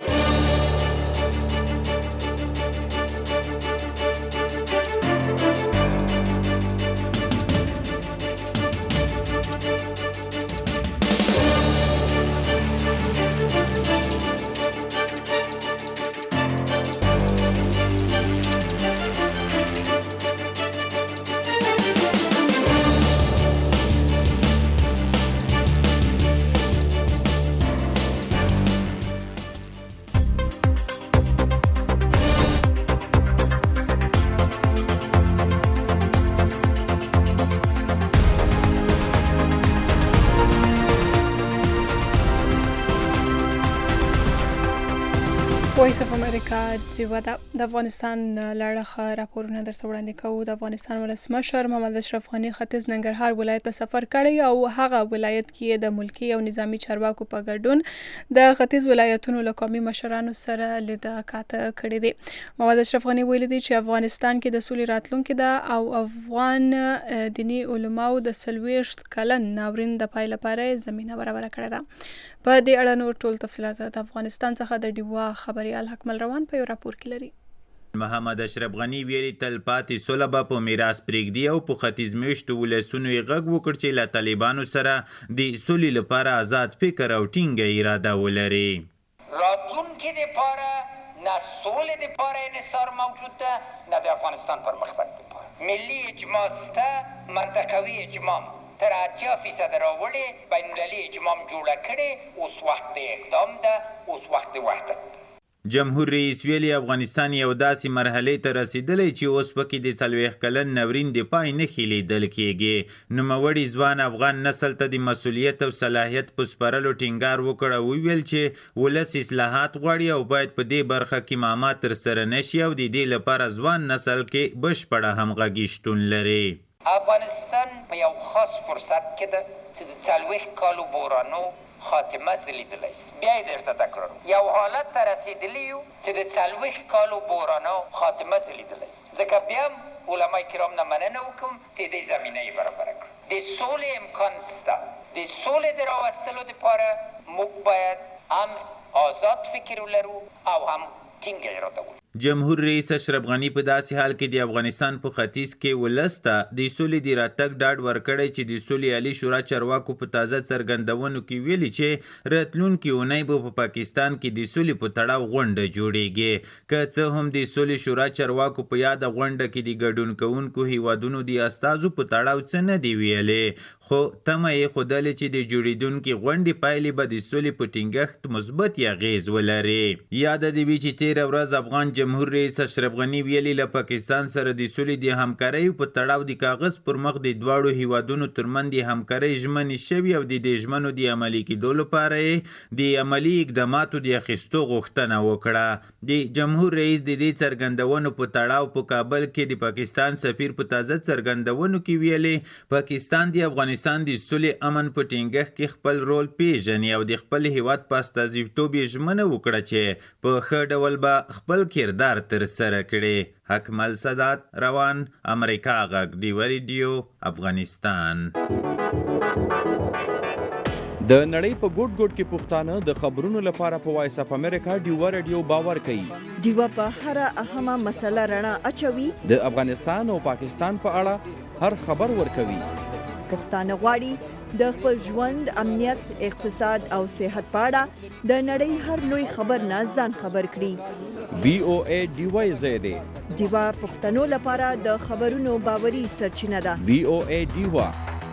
وایس اف امریکا چې د افغانستان لړخه راپورونه درته وړاندې کوو. د افغانستان ولسمشر محمد اشرف غني ختیځ ننګرهار ولایت ته سفر کړی او هغه ولایت کې د ملکی او نظامی چارواکو په ګډون د ختیځ ولایتونو له قومي مشرانو سره لیدکات کړی دی. محمد اشرف غني ویلي دی چې افغانستان کې د سولې راتلونکې ده او افغان دینی علماو د څلوېښت کلن ناورین د پای لپاره زمینه برابره کړې ده. په دې اړه نور ټول تفصیلات د افغانستان څخه د ډیوا خبريال حکمل روان په یو راپور کې لري. محمد اشرف غني ویلي تل پاتې سوله به په میراث پرېږدي او په ختیځ میشتو ولسونو یې غږ وکړ چې له طالبانو سره د سولې لپاره آزاد فکر او ټینګه اراده ولري. راتلونکي دپاره نه سولې دپاره انحصار موجود ده نه د افغانستان پرمختګ دپاره ملي اجماع سته، منطقوي اجماع تر اتیا فیصد راوړې، بین المللي اجماع جوړه کړې، اوس وخت د اقدام ده، اوس وخت د وحدت ده. جمهور رئیس ویلي افغانستان یو داسې مرحلې ته رسیدلی چې اوس پکې د څلوېښت کلن ناورین د پای نښې لیدل کېږي. نوموړي ځوان افغان نسل ته د مسؤلیت او صلاحیت په سپارلو ټینګار وکړ او وویل چې ولس اصلاحات غواړي او باید په دې برخه کې معما ترسره نشي او د دې لپاره ځوان نسل کې بشپړه همغږي شتون لري. افغانستان په یو خاص فرصت کې ده چې د څلوېښت کالو بورانو خاتمه زه لیدلی سم. بیا یې درته تکرار یو حالت ته رسېدلي یو چې د څلوېښت کالو بورانو خاتمه زه لیدلی سم. ځکه بیا هم علما کرام نه مننه وکړم چې دې زمینه یې برابره کړو. د سولې امکان شته. د سولې د راوستلو دپاره موږ باید هم آزاد فکر ولرو او هم ټینګه اراده ولرو. جمهور رئیس اشرف غني په داسې حال کې د افغانستان په ختیځ کې ولس ته د سولې د راتګ ډاډ ورکړی چې د سولې عالي شورا چارواکو په تازه څرګندونو کې ویلي چې راتلونکې اونۍ به په پاکستان کې د سولې په تړاو غونډه جوړیږي. که څه هم د سولې شورا چارواکو په یاده غونډه کې د ګډون کوونکو هیوادونو د استازو په تړاو څه نه دی ویلې، خو تمه یې ښودلې چې د جوړېدونکې غونډې پایلې به د سولې په ټینګښت مثبت اغېز ولري. یاده دې وي چې تېره ورځ افغان جمهور رئیس اشرف غنی ویلي له پاکستان سره د سولې د همکارۍ په تړاو د کاغذ پر مخ د دواړو هیوادونو ترمنځ د همکارۍ ژمنې شوي او د دې ژمنو د عملي کېدو لپاره یې د عملي اقداماتو د اخیستو غوښتنه وکړه. د جمهور رئیس د دې څرګندونو په تړاو په کابل کې د پاکستان سفیر په تازه څرګندونو کې ویلي پاکستان د افغانستان د سولې امن په ټینګښت کې خپل رول پیژني او د خپل هیواد په استازیتوب یې ژمنه وکړه چې په ښه ډول به خپل کردار ترسره کړي. حکمل سادات، روان، امریکا غږ، ډیوه ریډیو، افغانستان. د نړۍ په ګوټ ګوټ کې پښتانه د خبرونو لپاره په وایس اف امریکا ډیوه ریډیو باور کوي. ډیوه په هر اهمه مسله رڼا اچوي. د افغانستان او پاکستان په اړه هر خبر ورکوي. پښتانه غواړي د خپل ژوند، امنیت، اقتصاد او صحت په اړه د نړۍ هر لوی خبر نه ځان خبر کړي. وی او ای ډیوه زیاده ډیوه پښتنو لپاره د خبرونو باوري سرچینه ده. وی او ای ډیوه.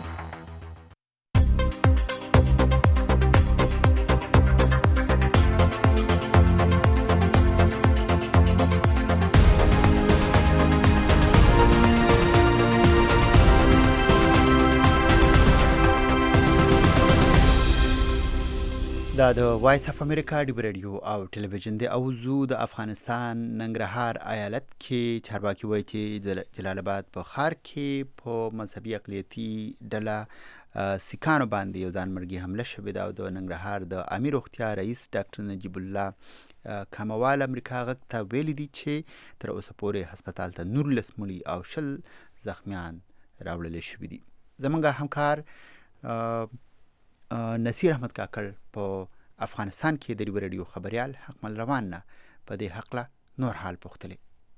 دا د وایس اف امریکا ډیوه ریډیو او ټلویزیون دی. او زو د افغانستان ننګرهار ایالت کې چارواکي وایي چې جلال آباد په ښار کې په مذهبي اقلیتي ډله سیکانو باندې یو ځانمرګي حمله شوې ده او د ننګرهار د عامې روغتیا رئیس ډاکټر نجیب الله کاموال امریکا غږ ته ویلي دي چې تر اوسه پورې هسپتال ته نولس مړي او شل زخمیان راوړل شوي دي. زموږ همکار نصیر احمد کاکړ په افغانستان کې د ډیوه ریډیو خبريال حکمل روان نه په دې حق نور حال پوښتلی.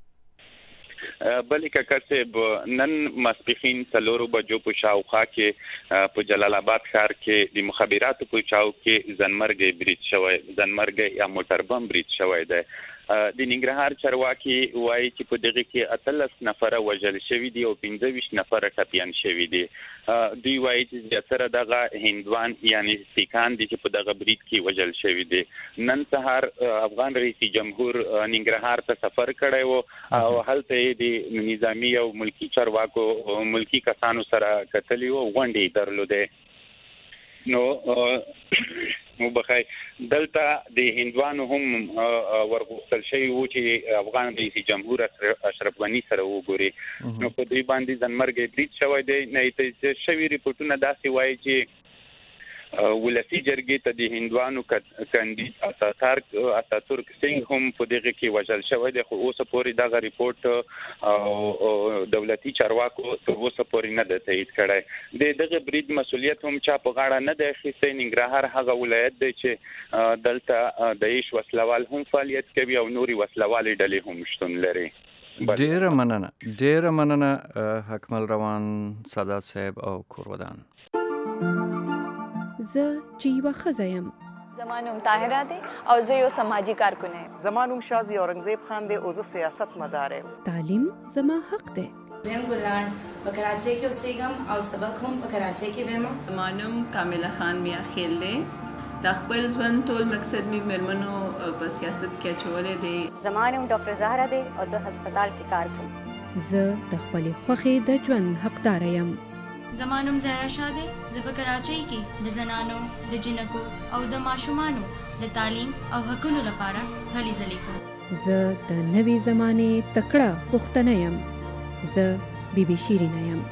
بلې کاکړ صاحب نن ماسپښین څلورو بجو په شاوخوا کې په جلال آباد ښار کې د مخابراتو په چاو کې ځانمرګي بریټ شوی ځانمرګي یا موټر بم بریټ شوی دی. د ننګرهار چارواکي وایي چې په دغه کې اتلس نفره وژل شوي دي او پنځه ویشت نفره ټپیان شوي دي. دوی وایي چې زیاتره دغه هندوان یعنی سیکان دي چې په دغه برید کې وژل شوي دي. نن سهار افغان رئیس جمهور ننګرهار ته سفر کړی و او هلته د نظامی او ملکی چارواکو ملکی کسانو سره کتلی و غونډې درلودې. نو مو بخای دلته د هندوانو هم ورغوښتل شوی و چې افغان رئیس جمهور اشرف غنی سره وګوري. نو په دې باندې ځانمرګي بریټ شوی دی. نه ته شوی ریپورتونه داسې وایي چې ولسی جرګې ته د هندوانو کاندید اتاتورک اتاتورک سنگ هم په دغه کې وژل شوی دی. خو اوسه پورې دغه ریپورت او دولتي چارواکو تر اوسه پورې نه ده تایید کړی. د دغه برید مسولیت هم چا په غاړه نه دی اخیستی. ننګرهار هغه ولایت دی چې دلته د عیش وسلوال هم فعالیت کوي او نوري وسلوالې ډلې هم شتون لري. ډیره مننه ډیره مننه حکمل روان سادات صاحب او کورودان. زه چې یوه ښځه یم. زما نوم طاهره دی او زه یو سماجي کارکونه یم. زما نوم شازي اورنګزیب خان دی او زه سیاست مدار یم. تعلیم زما حق دی. زه ګلان په کراچۍ کې اوسېږم او سبق هم په کراچۍ کې وایم. زما نوم کامله خان میا خیل دی. د خپل ژوند ټول مقصد مې مېرمنو په سیاست کې اچولی دی. زما نوم ډاکټر زهره دی او زه هسپتال کې کار کوم. زه د خپلې خوښې د ژوند حقداره یم. زما نوم زهرا شاه دی. زه په کراچۍ کې د زنانو د جنکو او د ماشومانو د تعلیم او حقونو لپاره هلې ځلې کوم. زه د نوې زمانې تکړه پښتنه یم. زه بی بی شیرینه یم.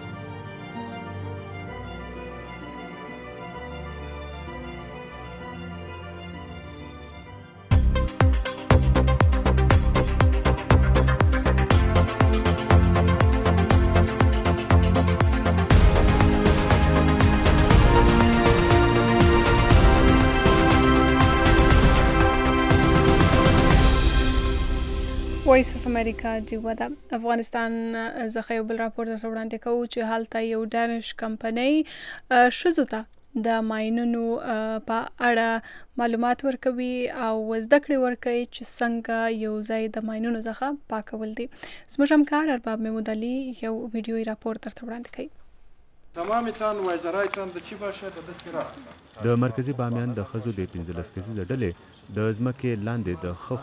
وایس اف امریکا ډیوه ده. افغانستان څخه یو بل راپور درته وړاندې کوو چې هلته یو ډانش کمپنۍ ښځو ته د ماینونو په اړه معلومات ورکوي او زده کړې ورکوي چې څنګه یو ځای د ماینونو څخه پاکول دي. زموږ همکار ارباب محمود علي یو ویډیویي راپور درته وړاندې کوي. تمامتان وزارایتان د چی باشه د دستګرا د مرکزی بامیان د خزو د پنځلس کسیزه ډلې د ځمکې لاندې د خخو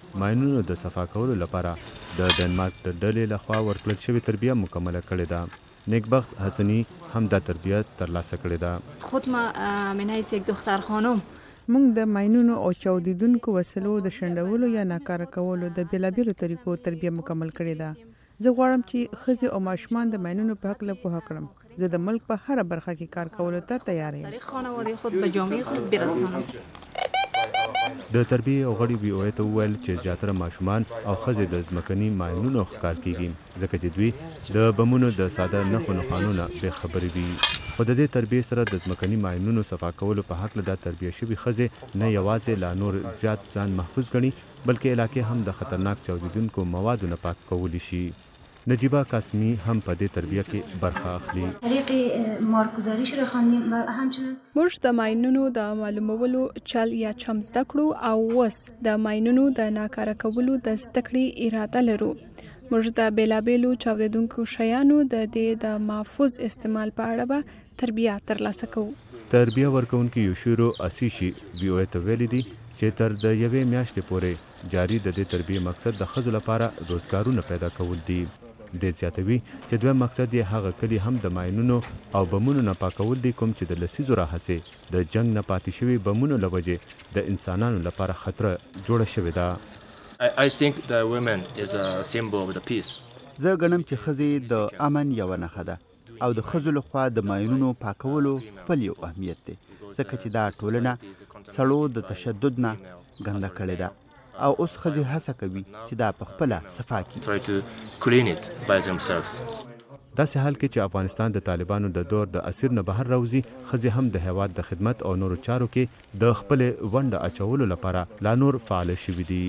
ماینونو د صفا کولو لپاره د ډنمارک د ډلې لخوا ورکړل شوې تربیه مکمله کړې ده. نیکبخت حسنی هم دا تربیه ترلاسه کړې ده. خود ما من حیث یک دختر خانم موږ د ماینونو او چاودیدونکو وسلو د شنډولو یا ناکاره کولو د بیلابیلو طریقو تربیه مکمل کړې ده. زه غواړم چې ښځې او ماشومان د ماینونو په هکله پوهه کړم. زه د ملک په هره برخه کې کار کولو ته تیار یم. خانواده خود به جامعه خود برسانم. د تربیه او غړي وی او ته ویل چې زیاتره ماشومان او ښځې د ځمکني ماینونو ښکار کیږي ځکه چې دوی د بمونو د ساده نښو نښانونه بې خبرې وي. خو د دې تربیه سره د ځمکني ماینونو صفا کولو په هکله دا تربیه شوي ښځې نه یوازې لا نور زیات ځان محفوظ ګڼي بلکې علاقې هم د خطرناک چاودیدونکو موادو نه پاک کولی شي. نجیبه قاسمی هم په دې تربیه کې برخه اخلي. طریق مارک‌گذاریش رو خواندیم و همچنین موږ د ماینونو د معلومولو چل یا چم زده کړو او اوس د ماینونو د ناکاره کولو د زده کړې اراده لرو. موږ د بیلابیلو چاودیدونکو شیانو د دې د محفوظ استعمال په اړه به تربیه ترلاسه کوو. تربیه ورکوونکي یوشیرو اسیشي وی او ته ویلي دي چې تر د یوې میاشتې پورې جاري د دې تربیه مقصد د ښځو لپاره روزګارونه پیدا کول دي. د زیاتوي چې دویم مقصد یې هغه کلی هم د ماینونو او بمونو نه پاکول دي کوم چې د لسیزو راهیسې د جنگ نه پاتې شوي بمونو له وجې د انسانانو لپاره خطره جوړه شوې ده. I think the women is a symbol of the peace. زه ګڼم چې ښځې د امن یوه نښه ده او د ښځو لخوا د ماینونو پاکولو خپل یو اهمیت دی ځکه چې دا ټولنه سړو د تشدد نه ګنده کړې ده او اوس ښځې هڅه کوي چې دا په خپله صفا کړي. Try to clean it by themselves. داسې حال کې چې افغانستان د طالبانو د دور د اسیر نه بهر راوځي ښځې هم د هیواد د خدمت او نورو چارو کې د خپلې ونډه اچولو لپاره لا نور فعال شوي دي.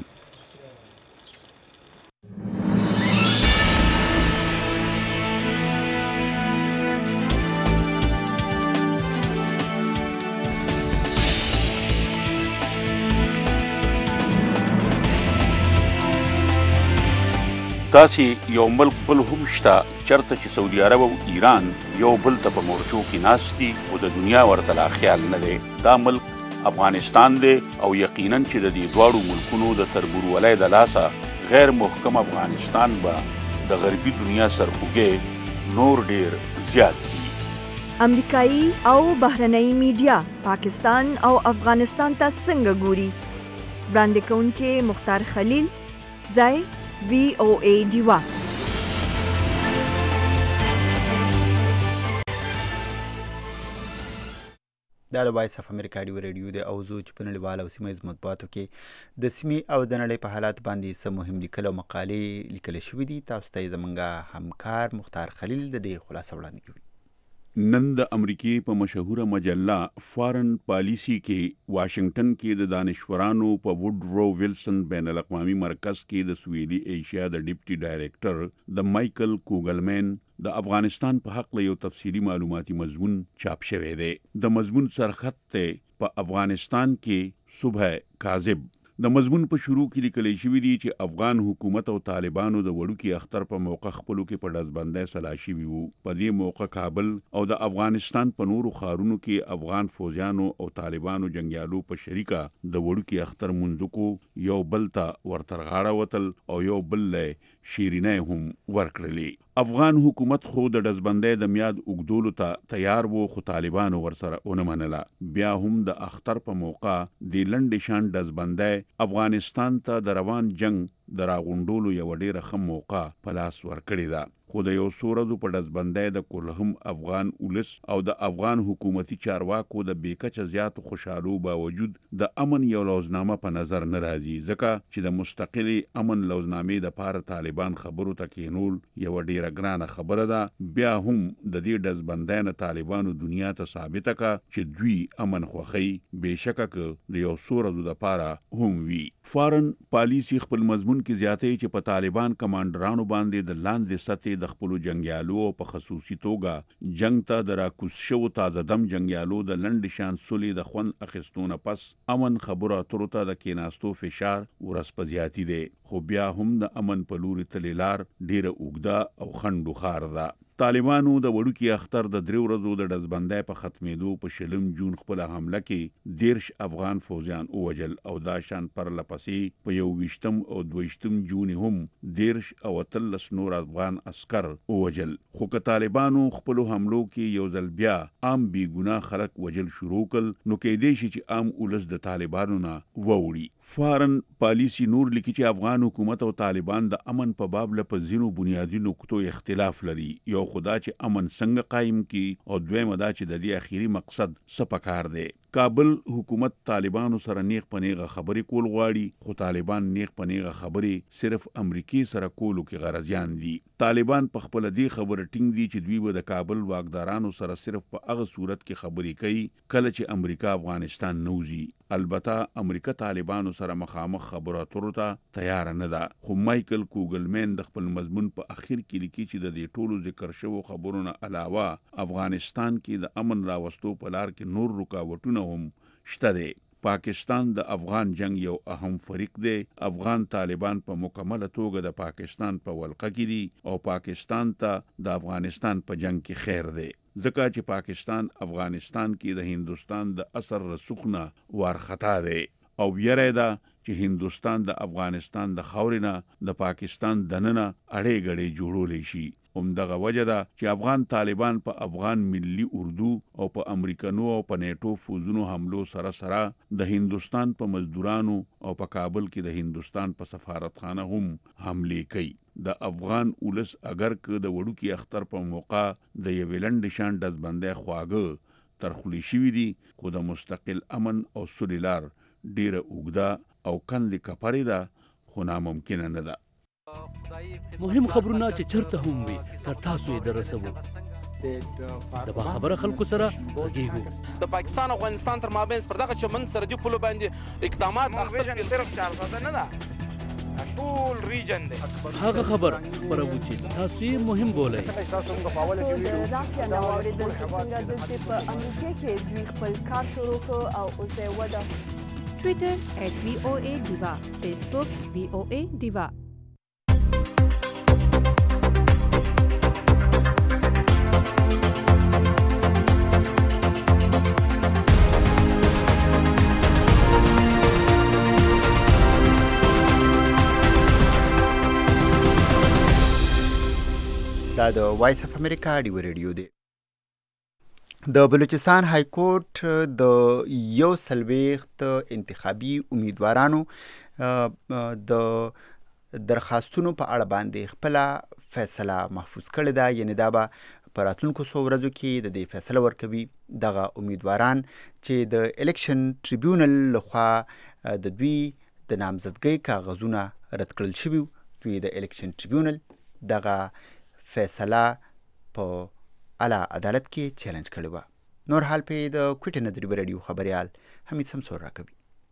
داسې یو ملک بل هم شته چرته چې سعودي عرب او ایران یو بل ته په مورچو کې ناست دي خو د دنیا ورته لا خیال نه دی. دا ملک افغانستان دی او یقینا چې د دې دواړو ملکونو د تربورولۍ د لاسه غیر محکم افغانستان به د غربي دنیا سرخوږی نور ډیر زیات دي. امریکایي او بهرنۍ میډیا پاکستان او افغانستان ته څنګه ګوري؟ وړاندې کوونکې مختار خلیل، ځای وی او ای ډیوا. دا د وایس اف امریکا ډیو ریډیو دی او زه چې په نړیوال او سیمه ییز مطبوعاتو کې د سیمې او د نړۍ په حالات باندې څه مهم لیکل او مقالې لیکل شوي دي. تاسو ته زمونږ همکار مختار خلیل د دې خلاصه وړاندې کوي. نن د امریکې په مشهوره مجله فارن پالیسی کې واشنگټن کې د دانشورانو په وډرو ویلسن بین الاقوامي مرکز کې د سویلي ایشیا د ډیپټي ډایریکټر د مایکل کوګلمن د افغانستان په حق له یو تفصیلی معلوماتي مضمون چاپ شوی دی. د مضمون سرخط ته په افغانستان کې صبح کاذب. د مضمون په شروع کې لیکل شوی دی چې افغان حکومت او طالبانو د وړوکي اختر په موقع خپلو کې په ډزبندۍ سلا شوي وو. په دې موقع کابل او د افغانستان په نورو ښارونو کې افغان فوجیانو او طالبانو جنګیالو په شریکه د وړوکي اختر منځ کو یو بل ته ورترغاړه وتل او یو بل له شیرینۍ هم ورکړلې. افغان حکومت خو د ډزبندۍ د میاد اوږدولو ته تیار وو خو طالبانو ورسره ونه منله. بیا هم د اختر په موقع د لنډې شان ډزبندۍ افغانستان ته د روان جنگ د راغونډولو یو ډیره ښه موقع په لاس ورکړې ده. خو د یو څو ورځو په ډزبندۍ د کلهم افغان ولس او د افغان حکومتي چارواکو د بېکچه زیاتو خوشحالو باوجود د امن یو لوزنامه په نظر نه راځي ځکه چې د مستقلې امن لوزنامې دپاره طالبان خبرو ته کېنول یوه ډیره ګرانه خبره ده. بیا هم د دې ډزبندۍ نه طالبانو دنیا ته ثابته کړه چې دوی امن خوښوي بېشکه که د یو څو ورځو دپاره هم وي. فارن پالیسي خپل مضمون کې زیاتوي چې په طالبان کمانډرانو باندې د لاندې سطحې د خپلو جنګیالو او په خصوصي توګه جنگ ته د راکوز شوو تازه دم جنګیالو د لنډې شان سولې د خوند اخیستو نه پس امن خبرو اترو ته د کېناستو فشار ورځ په زیاتي دی. خو بیا هم د امن په لوري تللې لار ډیره اوږده او خنډو خار ده. طالبانو د وړوکي اختر د درې ورځو د ډزبندۍ په ختمېدو په شلم جون خپله حمله کې دیرش افغان فوجیان ووجل او دا شان پرله پسې په یو ویشتم او دویشتم جون هم دیرش او اتلس نور افغان عسکر ووجل. خو که طالبانو خپلو حملو کې یو ځل بیا عام بې ګناه خلک وجل شروع کړل نو کیدای شي چې عام ولس د طالبانو نه ووړي. فارن پالیسی نور لیکي چې افغان حکومت او طالبان د امن په باب له په ځینو بنیادي نقطو اختلاف لري. یو خدا چې امن څنګه قایم کی او دویمه دا چې د دې اخیری مقصد څه پکار دی. کابل حکومت طالبانو سره نیغ په نیغه خبرې کول غواړي خو طالبان نیغ په نیغه خبرې صرف امریکای سره کولو کې غرضیان دي. طالبان په خپل دې خبره ټینګ دي چې دوی به د کابل واکدارانو سره صرف په هغه صورت کې خبرې کوي کله چې امریکا افغانستان نوځي. البته امریکا طالبانو سره مخامخ خبرو اترو ته تیار نه ده. خو مایکل کوګلمین د خپل مضمون په اخر کې لیکي چې د دې ټولو ذکر شوو خبرو نه علاوه افغانستان کې د امن راوستو په لار کې نور رکاوټونه هم شته دي. پاکستان د افغان جنگ یو اهم فریق دی. افغان طالبان په مکمله توګه د پاکستان په ولقه کې دي او پاکستان ته د افغانستان په جنگ کې خیر دی ځکه چې پاکستان افغانستان کې د هندستان د اثر رسوخ نه وارخطا دی او ویره ده چې هندستان د افغانستان د خاورې نه د پاکستان دننه اړې ګړې جوړولی شي. همدغه وجه ده چې افغان طالبان په افغان ملي اردو او په امریکانو او په نیټو فوزونو حملو سره سره د هندستان په مزدورانو او په کابل کې د هندستان په سفارتخانه هم حملې کوي. د افغان ولس اگر که د وړوکي اختر په موقع د یوې لنډې شان ډزبندۍ خواږه ترخلی شوي دي خو د مستقل امن او سولې لار ډیره اوږده او کندې کپرې ده خو ناممکنه نه ده. مهم خبرونه چې چرته هم وي تر تاسو یې درسوو. د باخبره خلکو سره غږیږو. د پاکستان او افغانستان تر مابینځ پر دغه چمن سرحدي پولو باندې اقدامات اخیستل صرف چار ساده نه ده ټول ریجن دی. هغه خبر خبرو چې تاسو یې مهم بولئ. تاسو د راکیا نو اوریدل چې څنګه د په امریکا کې دوی خپل کار شروع کړ او اوس یې وده. ټویټر ایٹ وی او اے ډیوا، فیسبوک وی او اے ډیوا. دا د وایس اف امریکا ډیو ریډیو دی. د بلوچستان های کورټ د یو سلويخت انتخابي امیدوارانو د درخواستونو په اړه باندې خپل فیصله محفوظ کړې ده. یعنی دا به په راتلونکو څو ورځو کې د دې فیصله ورکوي. دغه امیدواران چې د الیکشن ټریبیونل لخوا د دوی د نامزدګۍ کاغذونه رد کړل شوي، دوی د الیکشن ټریبیونل دغه فیصله په اعلی عدالت کې چیلنج کړی و. نور حال په د کوټې نه د ریډیو خبريال حمید سمسور راکوي.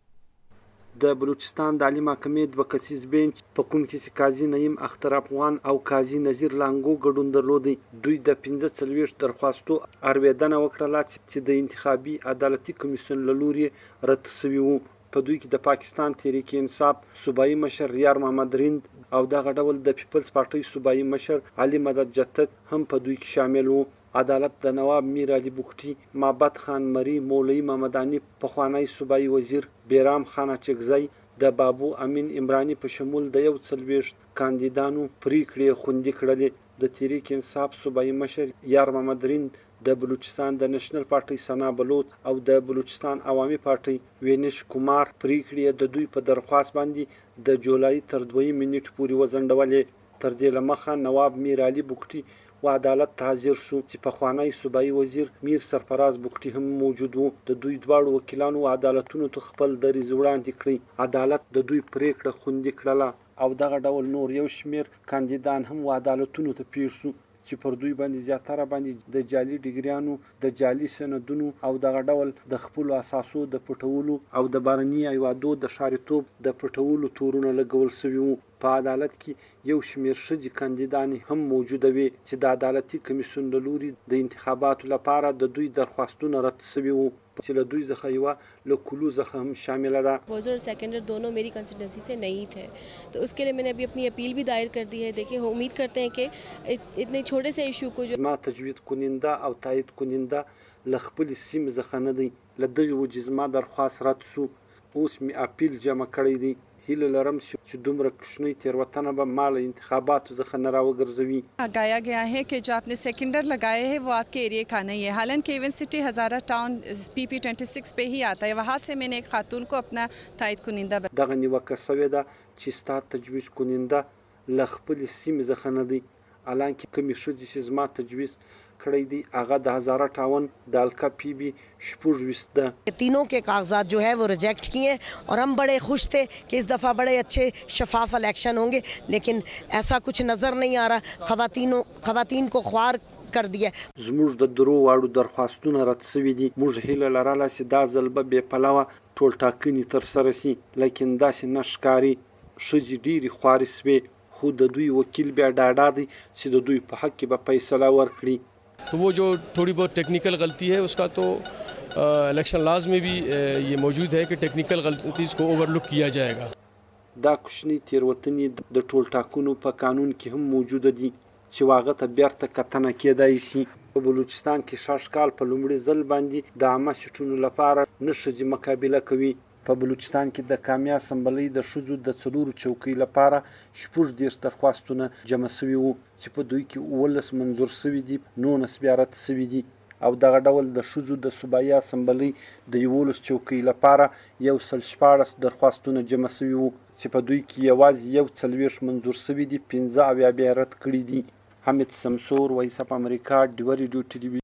د بلوچستان د عالی محکمې دوه کسیز بینچ په کوم کې قاضي نعیم اختر افغان او قاضي نذیر لانګو ګډون درلودي. دوی د پنځه څلوېښت درخواستو اړوندنه وکړه چې د انتخابي عدالتي کمیسیون له لوري رد شوي وو. په دوی کې د پاکستان تحریک انصاف صوبایي مشر ریار محمد رند او دغه ډول د پیپلز پارټي صوبایي مشر علي مدد جتک هم په دوی کې شامل وو. عدالت د نواب میر علي بوکټي، مابد خان مری، مولوي محمداني پخوانی صوبایي وزیر، بیرام خان اچکزی، د بابو امین عمراني په شمول د یو څلوېښت کاندیدانو پریکړې خوندي کړلې. د تحریک انصاف صوبایي مشر یار محمد رند، د بلوچستان د نېشنل پارټي سنا بلوچ او د بلوچستان عوامي پارټي وینش کومار پریکړې د دوی په درخواست باندې د جولای تر دویم نیټ پورې وځنډولې. تر دې لمخه نواب میر علي بوکټي و عدالت ته حاضر شو چې پخوانی صوبایي وزیر میر سرفراز بوکټي هم موجود وو. د دوی دواړو وکیلانو عدالتونو ته خپل دریځ وړاندې کړی. عدالت د دوی پریکړه خوندي کړله او دغه ډول نور یو شمیر کاندیدان هم عدالتونو ته پیښ شو چې پر دوی باندې زیاتره باندې د جعلي ډیګریانو، د جعلي سندونو او دغه ډول د خپلو اساسو د پټولو او د بارني ایوادو د شاریتوب د پټولو تورونه لګول شوي وو. په عدالت کې یو شمیر ښځې کاندیدانې هم موجوده وي چې د عدالتي کمیسیون له لوري د انتخاباتو لپاره د دوی درخواستونه رد شوي وو. چې له دوی څخه یوه له کلو څخه هم شامله ده. First और सेकंड दोनों मेरी कंस्टिट्यूंसी से नहीं थे, तो उसके लिए मैंने अभी अपनी अपील भी दायर कर दी है. देखिए उम्मीद करते हैं कि इतने छोटे से इशू को जो ما تجوید کننده او تایید کننده له خپلې سیمې څخه نه دی. له دغې وجې زما درخواست رد سو. اوس مې اپیل جمع کړی دی. هیله لرم چې دومره کوچنۍ تېروتنه به ما له انتخاباتو څخه نه راوګرځوي. गाया गया है कि जो आपने सेकेंडर लगाए हैं वो आपके एरिया का नहीं है. हालांकि even city Hazara town P P twenty six पे ही आता है. वहाँ से मैंने एक खातून को अपना تایید کننده دغه نیوکه سوې ده چې ستا تجویز کننده له خپلې سیمې څخه نه دی. حالانکه کومې ښځې چې زما تجویز کړی دی هغه د هزاره ټاون د الکا پی بی شپږ ویشت ده. तीनों के कागजात जो है वो रिजेक्ट किए और हम बड़े खुश थे कि इस दफ़ा बड़े अच्छे शफाफ इलेक्शन होंगे, लेकिन ऐसा कुछ नज़र नहीं आ रहा. खवातीनों खवातीन को ख्वार कर दिया. زموږ د درو واړو درخواستونه رد شوي دي. موږ هیله لرله چې دا ځل به بې پلوه ټول ټاکنې ترسره شي، لیکن داسې نه ښکاري. ښځې ډېرې خوارې شوې، خو د دوی وکیل بیا ډاډه دی چې د دوی په حق کې به فیصله ورکړي. तो वो जो थोड़ी बहुत टेक्निकल गलती है उसका तो इलेक्शन लाज में भी ये मौजूद है कि टेक्निकल गलती को ओवरलुक किया जाएगा. دا کوچني تېروتنې د ټول ټاکنو په قانون کې هم موجوده دي چې هغه ته بیرته کتنه کېدای شي. په بلوچستان کې شاش کال په لومړي ځل باندې د عامه سیټونو لپاره نه ښځې مقابله کوي. په بلوچستان کې د کامیا اسمبلۍ د ښځو د څلورو چوکۍ لپاره شپږ دېرش درخواستونه جمع شوي وو چې په دوی کې اوولس منظور شوي دي، نولس بیا رد شوي دي. او دغه ډول د ښځو د صوبایي اسمبلۍ د یولس چوکۍ لپاره یو سل شپاړس درخواستونه جمع شوي وو چې په دوی کې یوازې یو څلوېښت منظور شوي دي، پنځه اویا بیا رد کړي دي. حمید سمسور، وایس اف امریکا، ډیوه ریډیو ټلویزیون.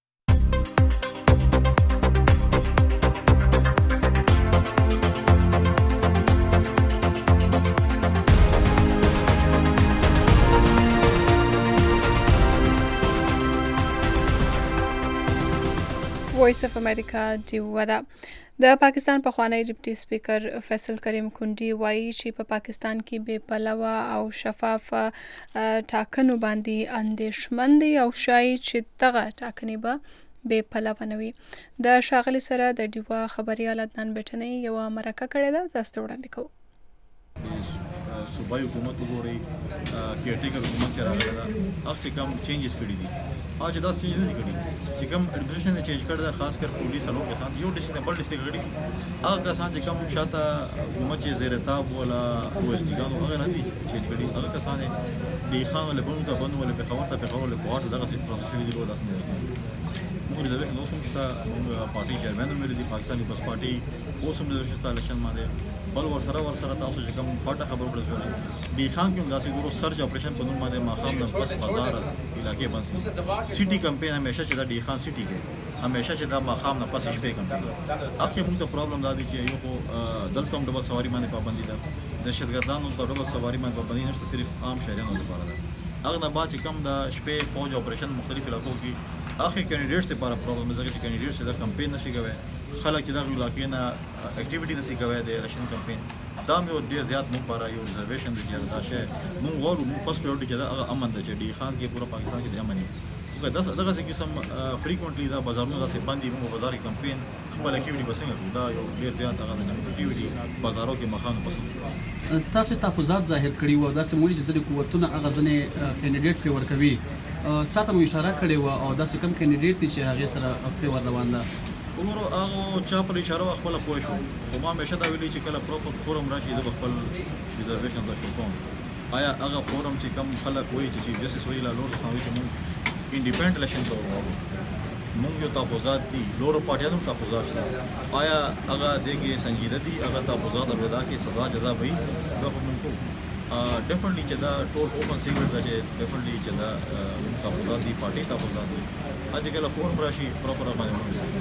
وایس اف امریکا ډیوه ده. د پاکستان پخوانی ډیپټي سپیکر فیصل کریم کونډي وایي چې په پاکستان کې بې پلوه او شفاف ټاکنو باندې اندېښمن دي او شایي چې دغه ټاکنې به بې پلوه نه وي. د ښاغلي سره د ډیوه خبریال عدنان بټنۍ یوه مرکه کړې ده، تاسو ته وړاندې کوو. صوبایي حکومت وګورئ، کیرټیکر حکومت چې راغلی ده هغه چې کوم چینجز کړي دي، هغه چې داسې چینجز کړي چې کوم اډمنسټریشن یې چینج کړی ده، خاص کر پولیس څلور کسان یو ډسټرکټ نه بل ډسټرکټ کړي. هغه کسان چې کوم شاته حکومت چې زیر تاب ولا او اس ډي ګانو هغه نه دي چینج کړي. هغه کسان دی خان له بونو ته بونو له پېښور ته پېښور له کوټ دغه څه پروسس شوي دي. ورو داسې موږ ریزرویشن اوس هم شته، موږ پارټي چیرمن هم لري دي، پاکستان پیپلز پارټي اوس هم ریزرویشن شته الیکشن باندې. بل ورسره ورسره تاسو چې کوم فاټه خبر کړل شو ډي خان کې هم داسې ګورو سرج اپریشن په نوم باندې ماښام نه بس بازار علاقې بند شي. سیټي کمپین همیشه چې دا ډي خان سیټي کې همیشه چې دا ماښام نه پس شپې کمپین اخی موږ ته پرابلم دا دی چې یو خو دلته هم ډبل سواری باندې پابندي ده، دهشتګردانو ته ډبل سواری باندې پابندي نشته، صرف عام شهریانو لپاره ده. هغه نه بعد چې کوم د شپې فوج اپریشن مختلف علاقو کې اخی کینډیډیټس لپاره پرابلم ده چې کینډیډیټس دا کمپین نشي کوي، خلک چې دا علاقې نه اکټیویټي نشي کوي د الیکشن کمپین. دا مې ډېر زیات موږ لپاره یو ریزرویشن دی چې دا شی موږ غواړو. موږ فرست پرایورټي چې دا هغه امن ده چې ډي خان کې پوره پاکستان کې د امن وي. دغسې قسم فریکونټلی دا بازارونه داسې بند دي، موږ بازار کې کمپین خپل اکټیویټي به څنګه کړو. دا یو ډېر زیات هغه ده چې اکټیویټي بازارو کې مخامخ پسې تاسو تحفظات ظاهر کړي وو، داسې مولي چې ځینې قوتونه هغه ځینې کینډیډیټ فیور کوي، چا ته مو اشاره کړې وه او داسې کوم کینډیډیټ دی چې هغې سره فیور روان ده؟ وګورو هغه چا پر اشاره خپله پوه شو، خو ما همیشه دا ویلي چې کله پروفر فورم راشي زه به خپل ریزرویشن ته شروع کوم. آیا هغه فورم چې کوم خلک وایي چې چیف جسټس وایي لا لور ساوي چې موږ انډیپینډنټ الیکشن ته وغواړو، موږ یو تحفظات دي لورو پارټیانو تحفظات شته، آیا هغه دې کې سنجیده دي هغه تحفظات او دا کې سزا جزا وي دا خو موږ کوو. ډیفرنټلی چې دا ټول اوپن سیکرټ ده چې ډیفرنټلی چې دا تحفظات دي پارټي تحفظات دي اځ کله فورم راشي پراپر باندې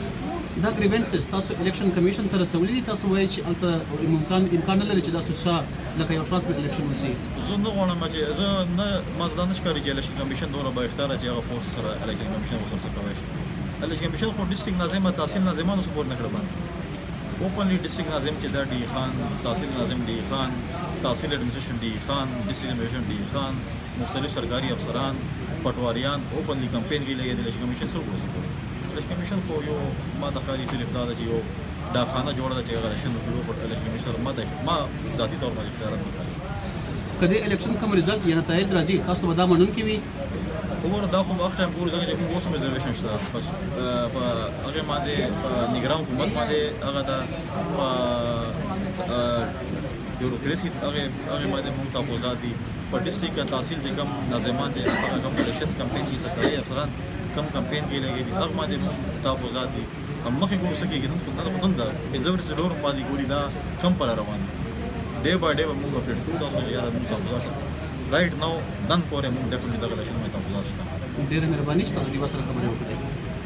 دا گریوینسز تاسو الیکشن کمیشن ته رسولي دي، تاسو وایي چې البته امکان امکان نه لري چې تاسو څه لکه یو ټرانسپورت الیکشن وسی. زه نه غواړم چې زه نه ما دا نه ښکاري چې الیکشن کمیشن دومره با اختیار چې هغه فورس سره الیکشن کمیشن وسره کوي. الیکشن کمیشن خو ډیسټریکټ ناظم تحصیل ناظمانو سپورټ نه کړ باندې اوپنلی ډیسټریکټ ناظم چې دا ډي خان تحصیل ناظم ډي خان تحصیل ایڈمنسٹریشن ډي خان ډیسټریکټ ایڈمنسٹریشن ډي خان مختلف سرکاري افسران پټواریان اوپنلی کمپین کې لګېدل چې کمیشن سره وکړي. الیکشن کمیشن خو یو ما د ښکاري صرف دا ده چې یو ډاکخانه جوړه ده چې هغه الیکشن وکړو په الیکشن کمیشن ما ده ما ذاتي طور باندې اختیارات نه کړي کله الیکشن کوم رزلټ یا نتایج راځي تاسو به دا منونکي وي وګوره دا خو وخت هم ګورو ځکه چې موږ اوس هم ریزرویشن شته بس په هغه باندې په نگران حکومت باندې هغه دا په بیوروکراسي هغه هغه باندې موږ تحفظات دي په ډیسټریکټ تحصیل چې کوم ناظمان چې هغه کوم الیکشن کمپاین کې سکري افسران کم کمپاین کې لګي دي هغه باندې تحفظات دي هم مخې ګورو څه کېږي نو نه خو نه دا پنځه ورځې لور باندې ګوري دا کم پر روان ډے بای ډے موږ اپډیټ کوو تاسو یاره موږ تحفظات رائټ نو نن پورې موږ ډیفینټلی دا الیکشن باندې تحفظات شته ډېره مهرباني چې تاسو دې سره خبرې وکړئ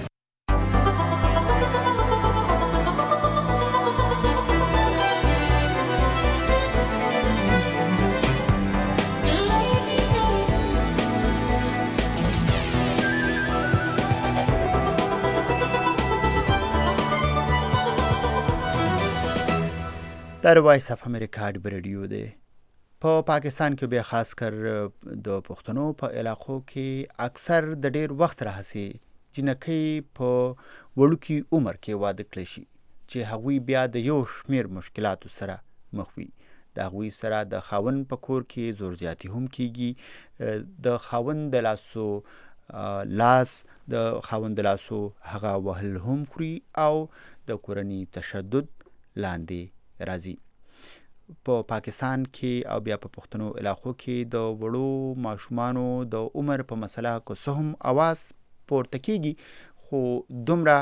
در وایس اف امریکا د ریډیو دی په پاکستان کې به خاص کر د پښتنو په علاقو کې اکثر د ډیر وخت راهسي جنکۍ په وړوکي عمر کې واده کړي شي چې هغوی بیا د یو شمیر مشکلاتو سره مخ وي د هغوی سره د خاوند په کور کې زور زیاتی هم کیږي د خاوند د لاسو لاس د خاوند د لاسو هغه وهل هم خوري او د کورنۍ تشدد لاندې راځي په پا پاکستان کې او بیا په پښتنو علاقو کې د وړو ماشومانو د عمر په مسله کو سهم आवाज پورته کیږي خو دومره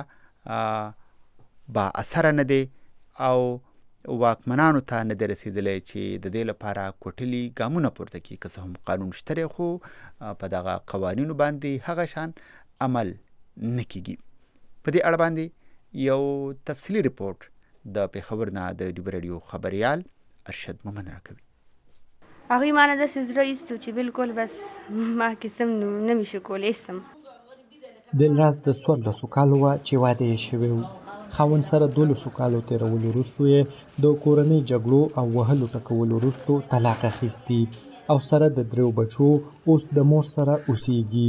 با اثر نه دی او واکمنانو ته نه دی رسیدلی چې د دې لپاره کوټلي ګامونه پورته کړي که څه هم قانون شته خو په دغه قوانینو باندې هغه شان عمل نه کیږي په دې اړه باندې یو تفصیلی رپورټ د پیښور نه د ډیو رادیو خبريال ارشد مومن راکوي هغه معنی د سزره ایستو چې بالکل بس ما قسم نو نمیشه کولای سم د راز د سور د سوکالو چې واده یې شوی خاوند سره دولو سوکالو تیرولو وروسته یې د کورنۍ جګړو او وهلو ټکولو وروسته طلاق اخیستی او سره د درو بچو اوس د مور سره اوسېږي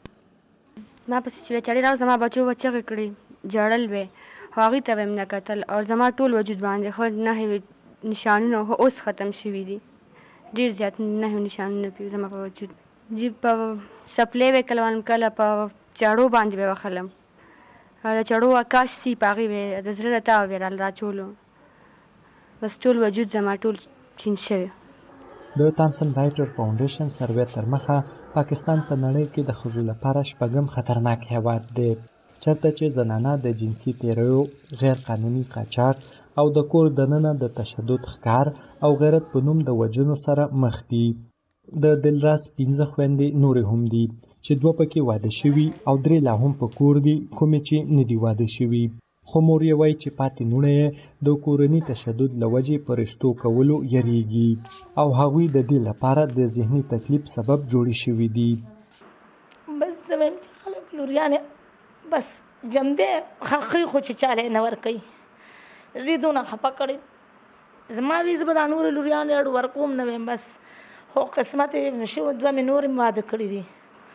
ما پسې چې چړې راو زما بچو بچغه کړی جړل وې هغه ته هم نه قتل او زما ټول وجود باندې خو نه نشانونه اوس ختم شوي دي ډیر زیات نه نشانونه پیو زما په وجود جی په سپلې وکړم کله په چاړو باندې به وخلم هغه چاړو آکاش سی پاغي به د زړه تا ورال راچولو بس ټول وجود زما ټول چین شوی د تامسن رایټر فاونډیشن سروې تر مخه پاکستان په نړۍ کې د ښځو لپاره شپږم خطرناک هیواد دی چرته چې زنانه د جنسي تیریو غیر قانوني قاچاق او د کور دننه د تشدد ښکار او غیرت په نوم د وجنو سره مخ دي د دلراز پنځه خويندې نورې هم دي چې دوه پکې واده شوي او درې لا هم په کور دي کومې چې نه دي واده شوي خو مور یې وایي چې پاتې نوڼه یې د کورني تشدد له وجې په رشتو کولو یریږي او هغوی د دې لپاره د ذهني تکلیف سبب جوړې شوي دي بس زموږ خلک لوریانې بس جمدې خخې خو چې چاله نه ورکوي زیدونه خپه کړي زما وی زه به دا نورې لوریانې اړ ورکوم نه ویم بس خو قسمت یې شو دوه مې نورې واده کړي دي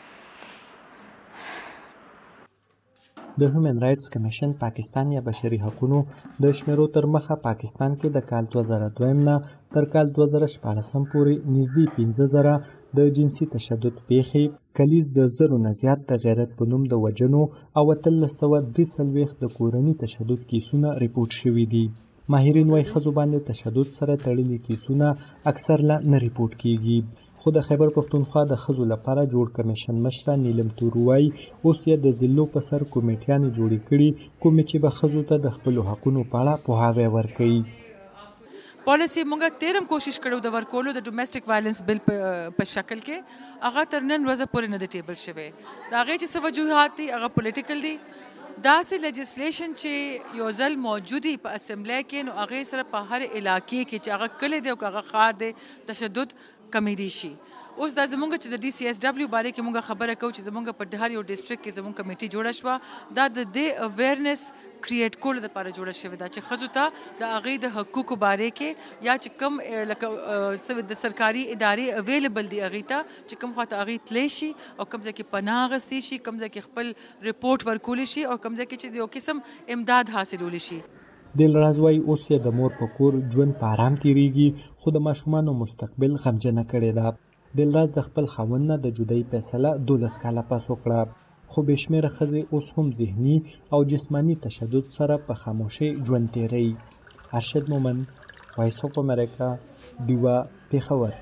د هیومن رائټس کمیشن پاکستان یا بشري حقوقو د شمیرو تر مخه پاکستان کې د کال دوه زره دوه نه تر کال دوه زره شپاړس پورې نږدې پنځه زره د جنسي تشدد پیښې کلیز د زرو نه زیات د غیرت په نوم د وجنو او اتلس سوه درې څلوېښت د کورني تشدد کیسونه ریپورټ شوي دي ماهرین وايي ښځو باندې تشدد سره تړلي کیسونه اکثر لا نه ریپورټ کیږي خو د خیبر پښتونخوا د ښځو لپاره جوړ کمیشن مشره نیلم تور وایي اوس یې د ضلعو په سر کمیټیانې جوړې کړي کومې چې به ښځو ته د خپلو حقونو په اړه پوهاوی ورکوي پالیسی مونږه تیرم کوشش کړو د ورکولو د ډومېسټک وایلنس بل په شکل کې هغه تر نن ورځې پورې نه د ټیبل شوی د هغې چې څه وجوهات دي هغه پولیټیکل دي داسې لیجسلیشن چې یو ځل موجودي په اسمبلی کې نو هغې سره په هر علاقې کې چې هغه کلی دی او که هغه ښار دی تشدد کمیدي شي. اوس دا زمونږ چې د ډي سي ایس ډبلیو باره کې مونږ خبره کوو چې زمونږ په هر یو ډسټرکټ کې زمونږ کمیټي جوړه شوه دا د دې اویرنس کریټ کولو لپاره جوړه شوې ده چې ښځو ته د هغې د حقوقو باره کې یا چې کوم لکه د سرکاري ادارې اویلیبل دي هغې ته چې کوم خواته هغې تلی شي او کوم ځای کې پناه اخیستی شي کوم ځای کې خپل رپورټ ورکولی شي او کوم ځای کې چې د یو قسم امداد حاصلولی شي. دلراز وایي اوس یې د مور په کور ژوند په آرام تېرېږي خو د ماشومانو مستقبل غمجنه کړې ده. دلراز د خپل خاوند نه د جدایي فیصله دولس کاله پس وکړه خو بې شمېره ښځې اوس هم ذهني او جسماني تشدد سره په خاموشۍ ژوند تېروي. ارشد مومن، وایس اف امریکا، ډیوه، پېښور.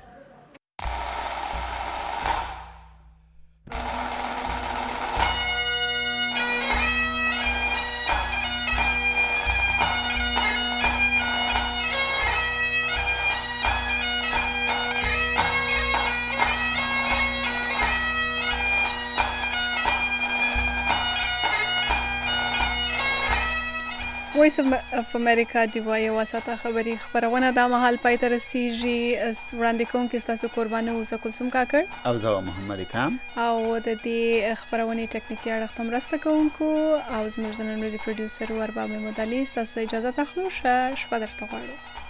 وایس اف امریکا ډیوا یوه ساعته خبري خپرونه دا مهال پای ته رسیږي. وړاندې کوونکي ستاسو قرباني اوسه کلثوم کاکړ او زه محمد کام او د دې خپرونې ټکنیکي اړخ ته مرسته کوونکو او زموږ د نن ورځې پروډیوسر ورباب محمد علي ستاسو اجازه اخلو. ښه شپه درته غواړو.